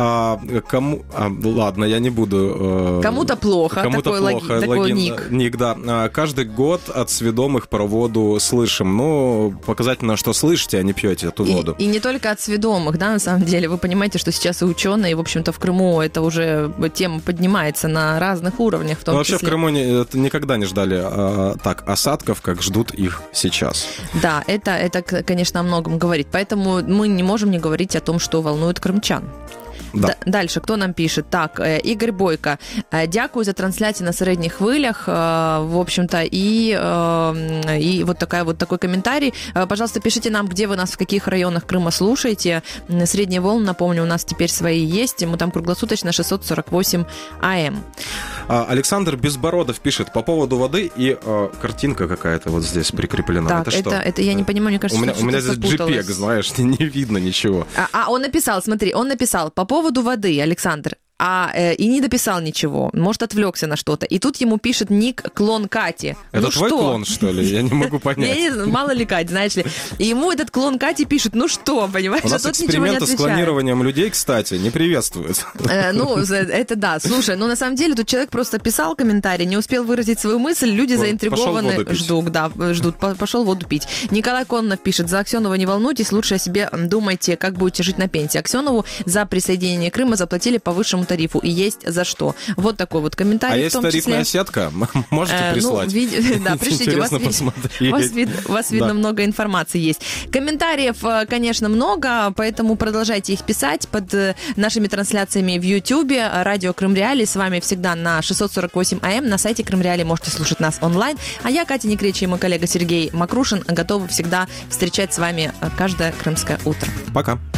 S3: Ладно, я не буду...
S2: Кому-то плохо, такой
S3: ник, да. Каждый год от сведомых про воду слышим. Ну, показательно, что слышите, а не пьете эту воду.
S2: И не только от сведомых, да, на самом деле. Вы понимаете, что сейчас и ученые, и, в общем-то, в Крыму это уже тема поднимается на разных уровнях, в том числе.
S3: Вообще в Крыму никогда не ждали так осадков, как ждут их сейчас.
S2: Да, это, конечно, о многом говорит. Поэтому мы не можем не говорить о том, что волнует крымчан.
S3: Да.
S2: Дальше, кто нам пишет? Так, Игорь Бойко. Дякую за трансляцию на средних хвилях. В общем-то, и вот такой комментарий. Пожалуйста, пишите нам, где вы нас, в каких районах Крыма слушаете. Средние волны, напомню, у нас теперь свои есть. Мы там круглосуточно 648 АМ.
S3: Александр Безбородов пишет по поводу воды, и картинка какая-то вот здесь прикреплена.
S2: Так,
S3: это что?
S2: Это я не понимаю, мне кажется,
S3: у меня здесь JPEG, знаешь, не видно ничего.
S2: Он написал, смотри, по поводу воды, Александр, и не дописал ничего. Может, отвлекся на что-то. И тут ему пишет ник «Клон Кати».
S3: Это твой клон, что ли? Я не могу понять.
S2: Мало ли Кать, знаешь ли. И ему этот клон Кати пишет: ну что, понимаешь?
S3: У нас эксперименты с клонированием людей, кстати, не приветствуют.
S2: Это да. Слушай, на самом деле тут человек просто писал комментарий, не успел выразить свою мысль, люди заинтригованы, ждут. Пошел воду пить. Николай Коннов пишет: за Аксенова не волнуйтесь, лучше о себе думайте, как будете жить на пенсии. Аксенову за присоединение Крыма заплатили по высшему тарифу, и есть за что. Вот такой вот комментарий.
S3: А есть тарифная сетка? Можете прислать?
S2: Да, пришлите. У вас, видно, много информации есть. Комментариев, конечно, много, поэтому продолжайте их писать под нашими трансляциями в Ютьюбе. Радио Крым Реалии. С вами всегда на 648 АМ. На сайте Крым Реалии можете слушать нас онлайн. А я, Катя Некречи, и мой коллега Сергей Макрушин готовы всегда встречать с вами каждое крымское утро.
S3: Пока.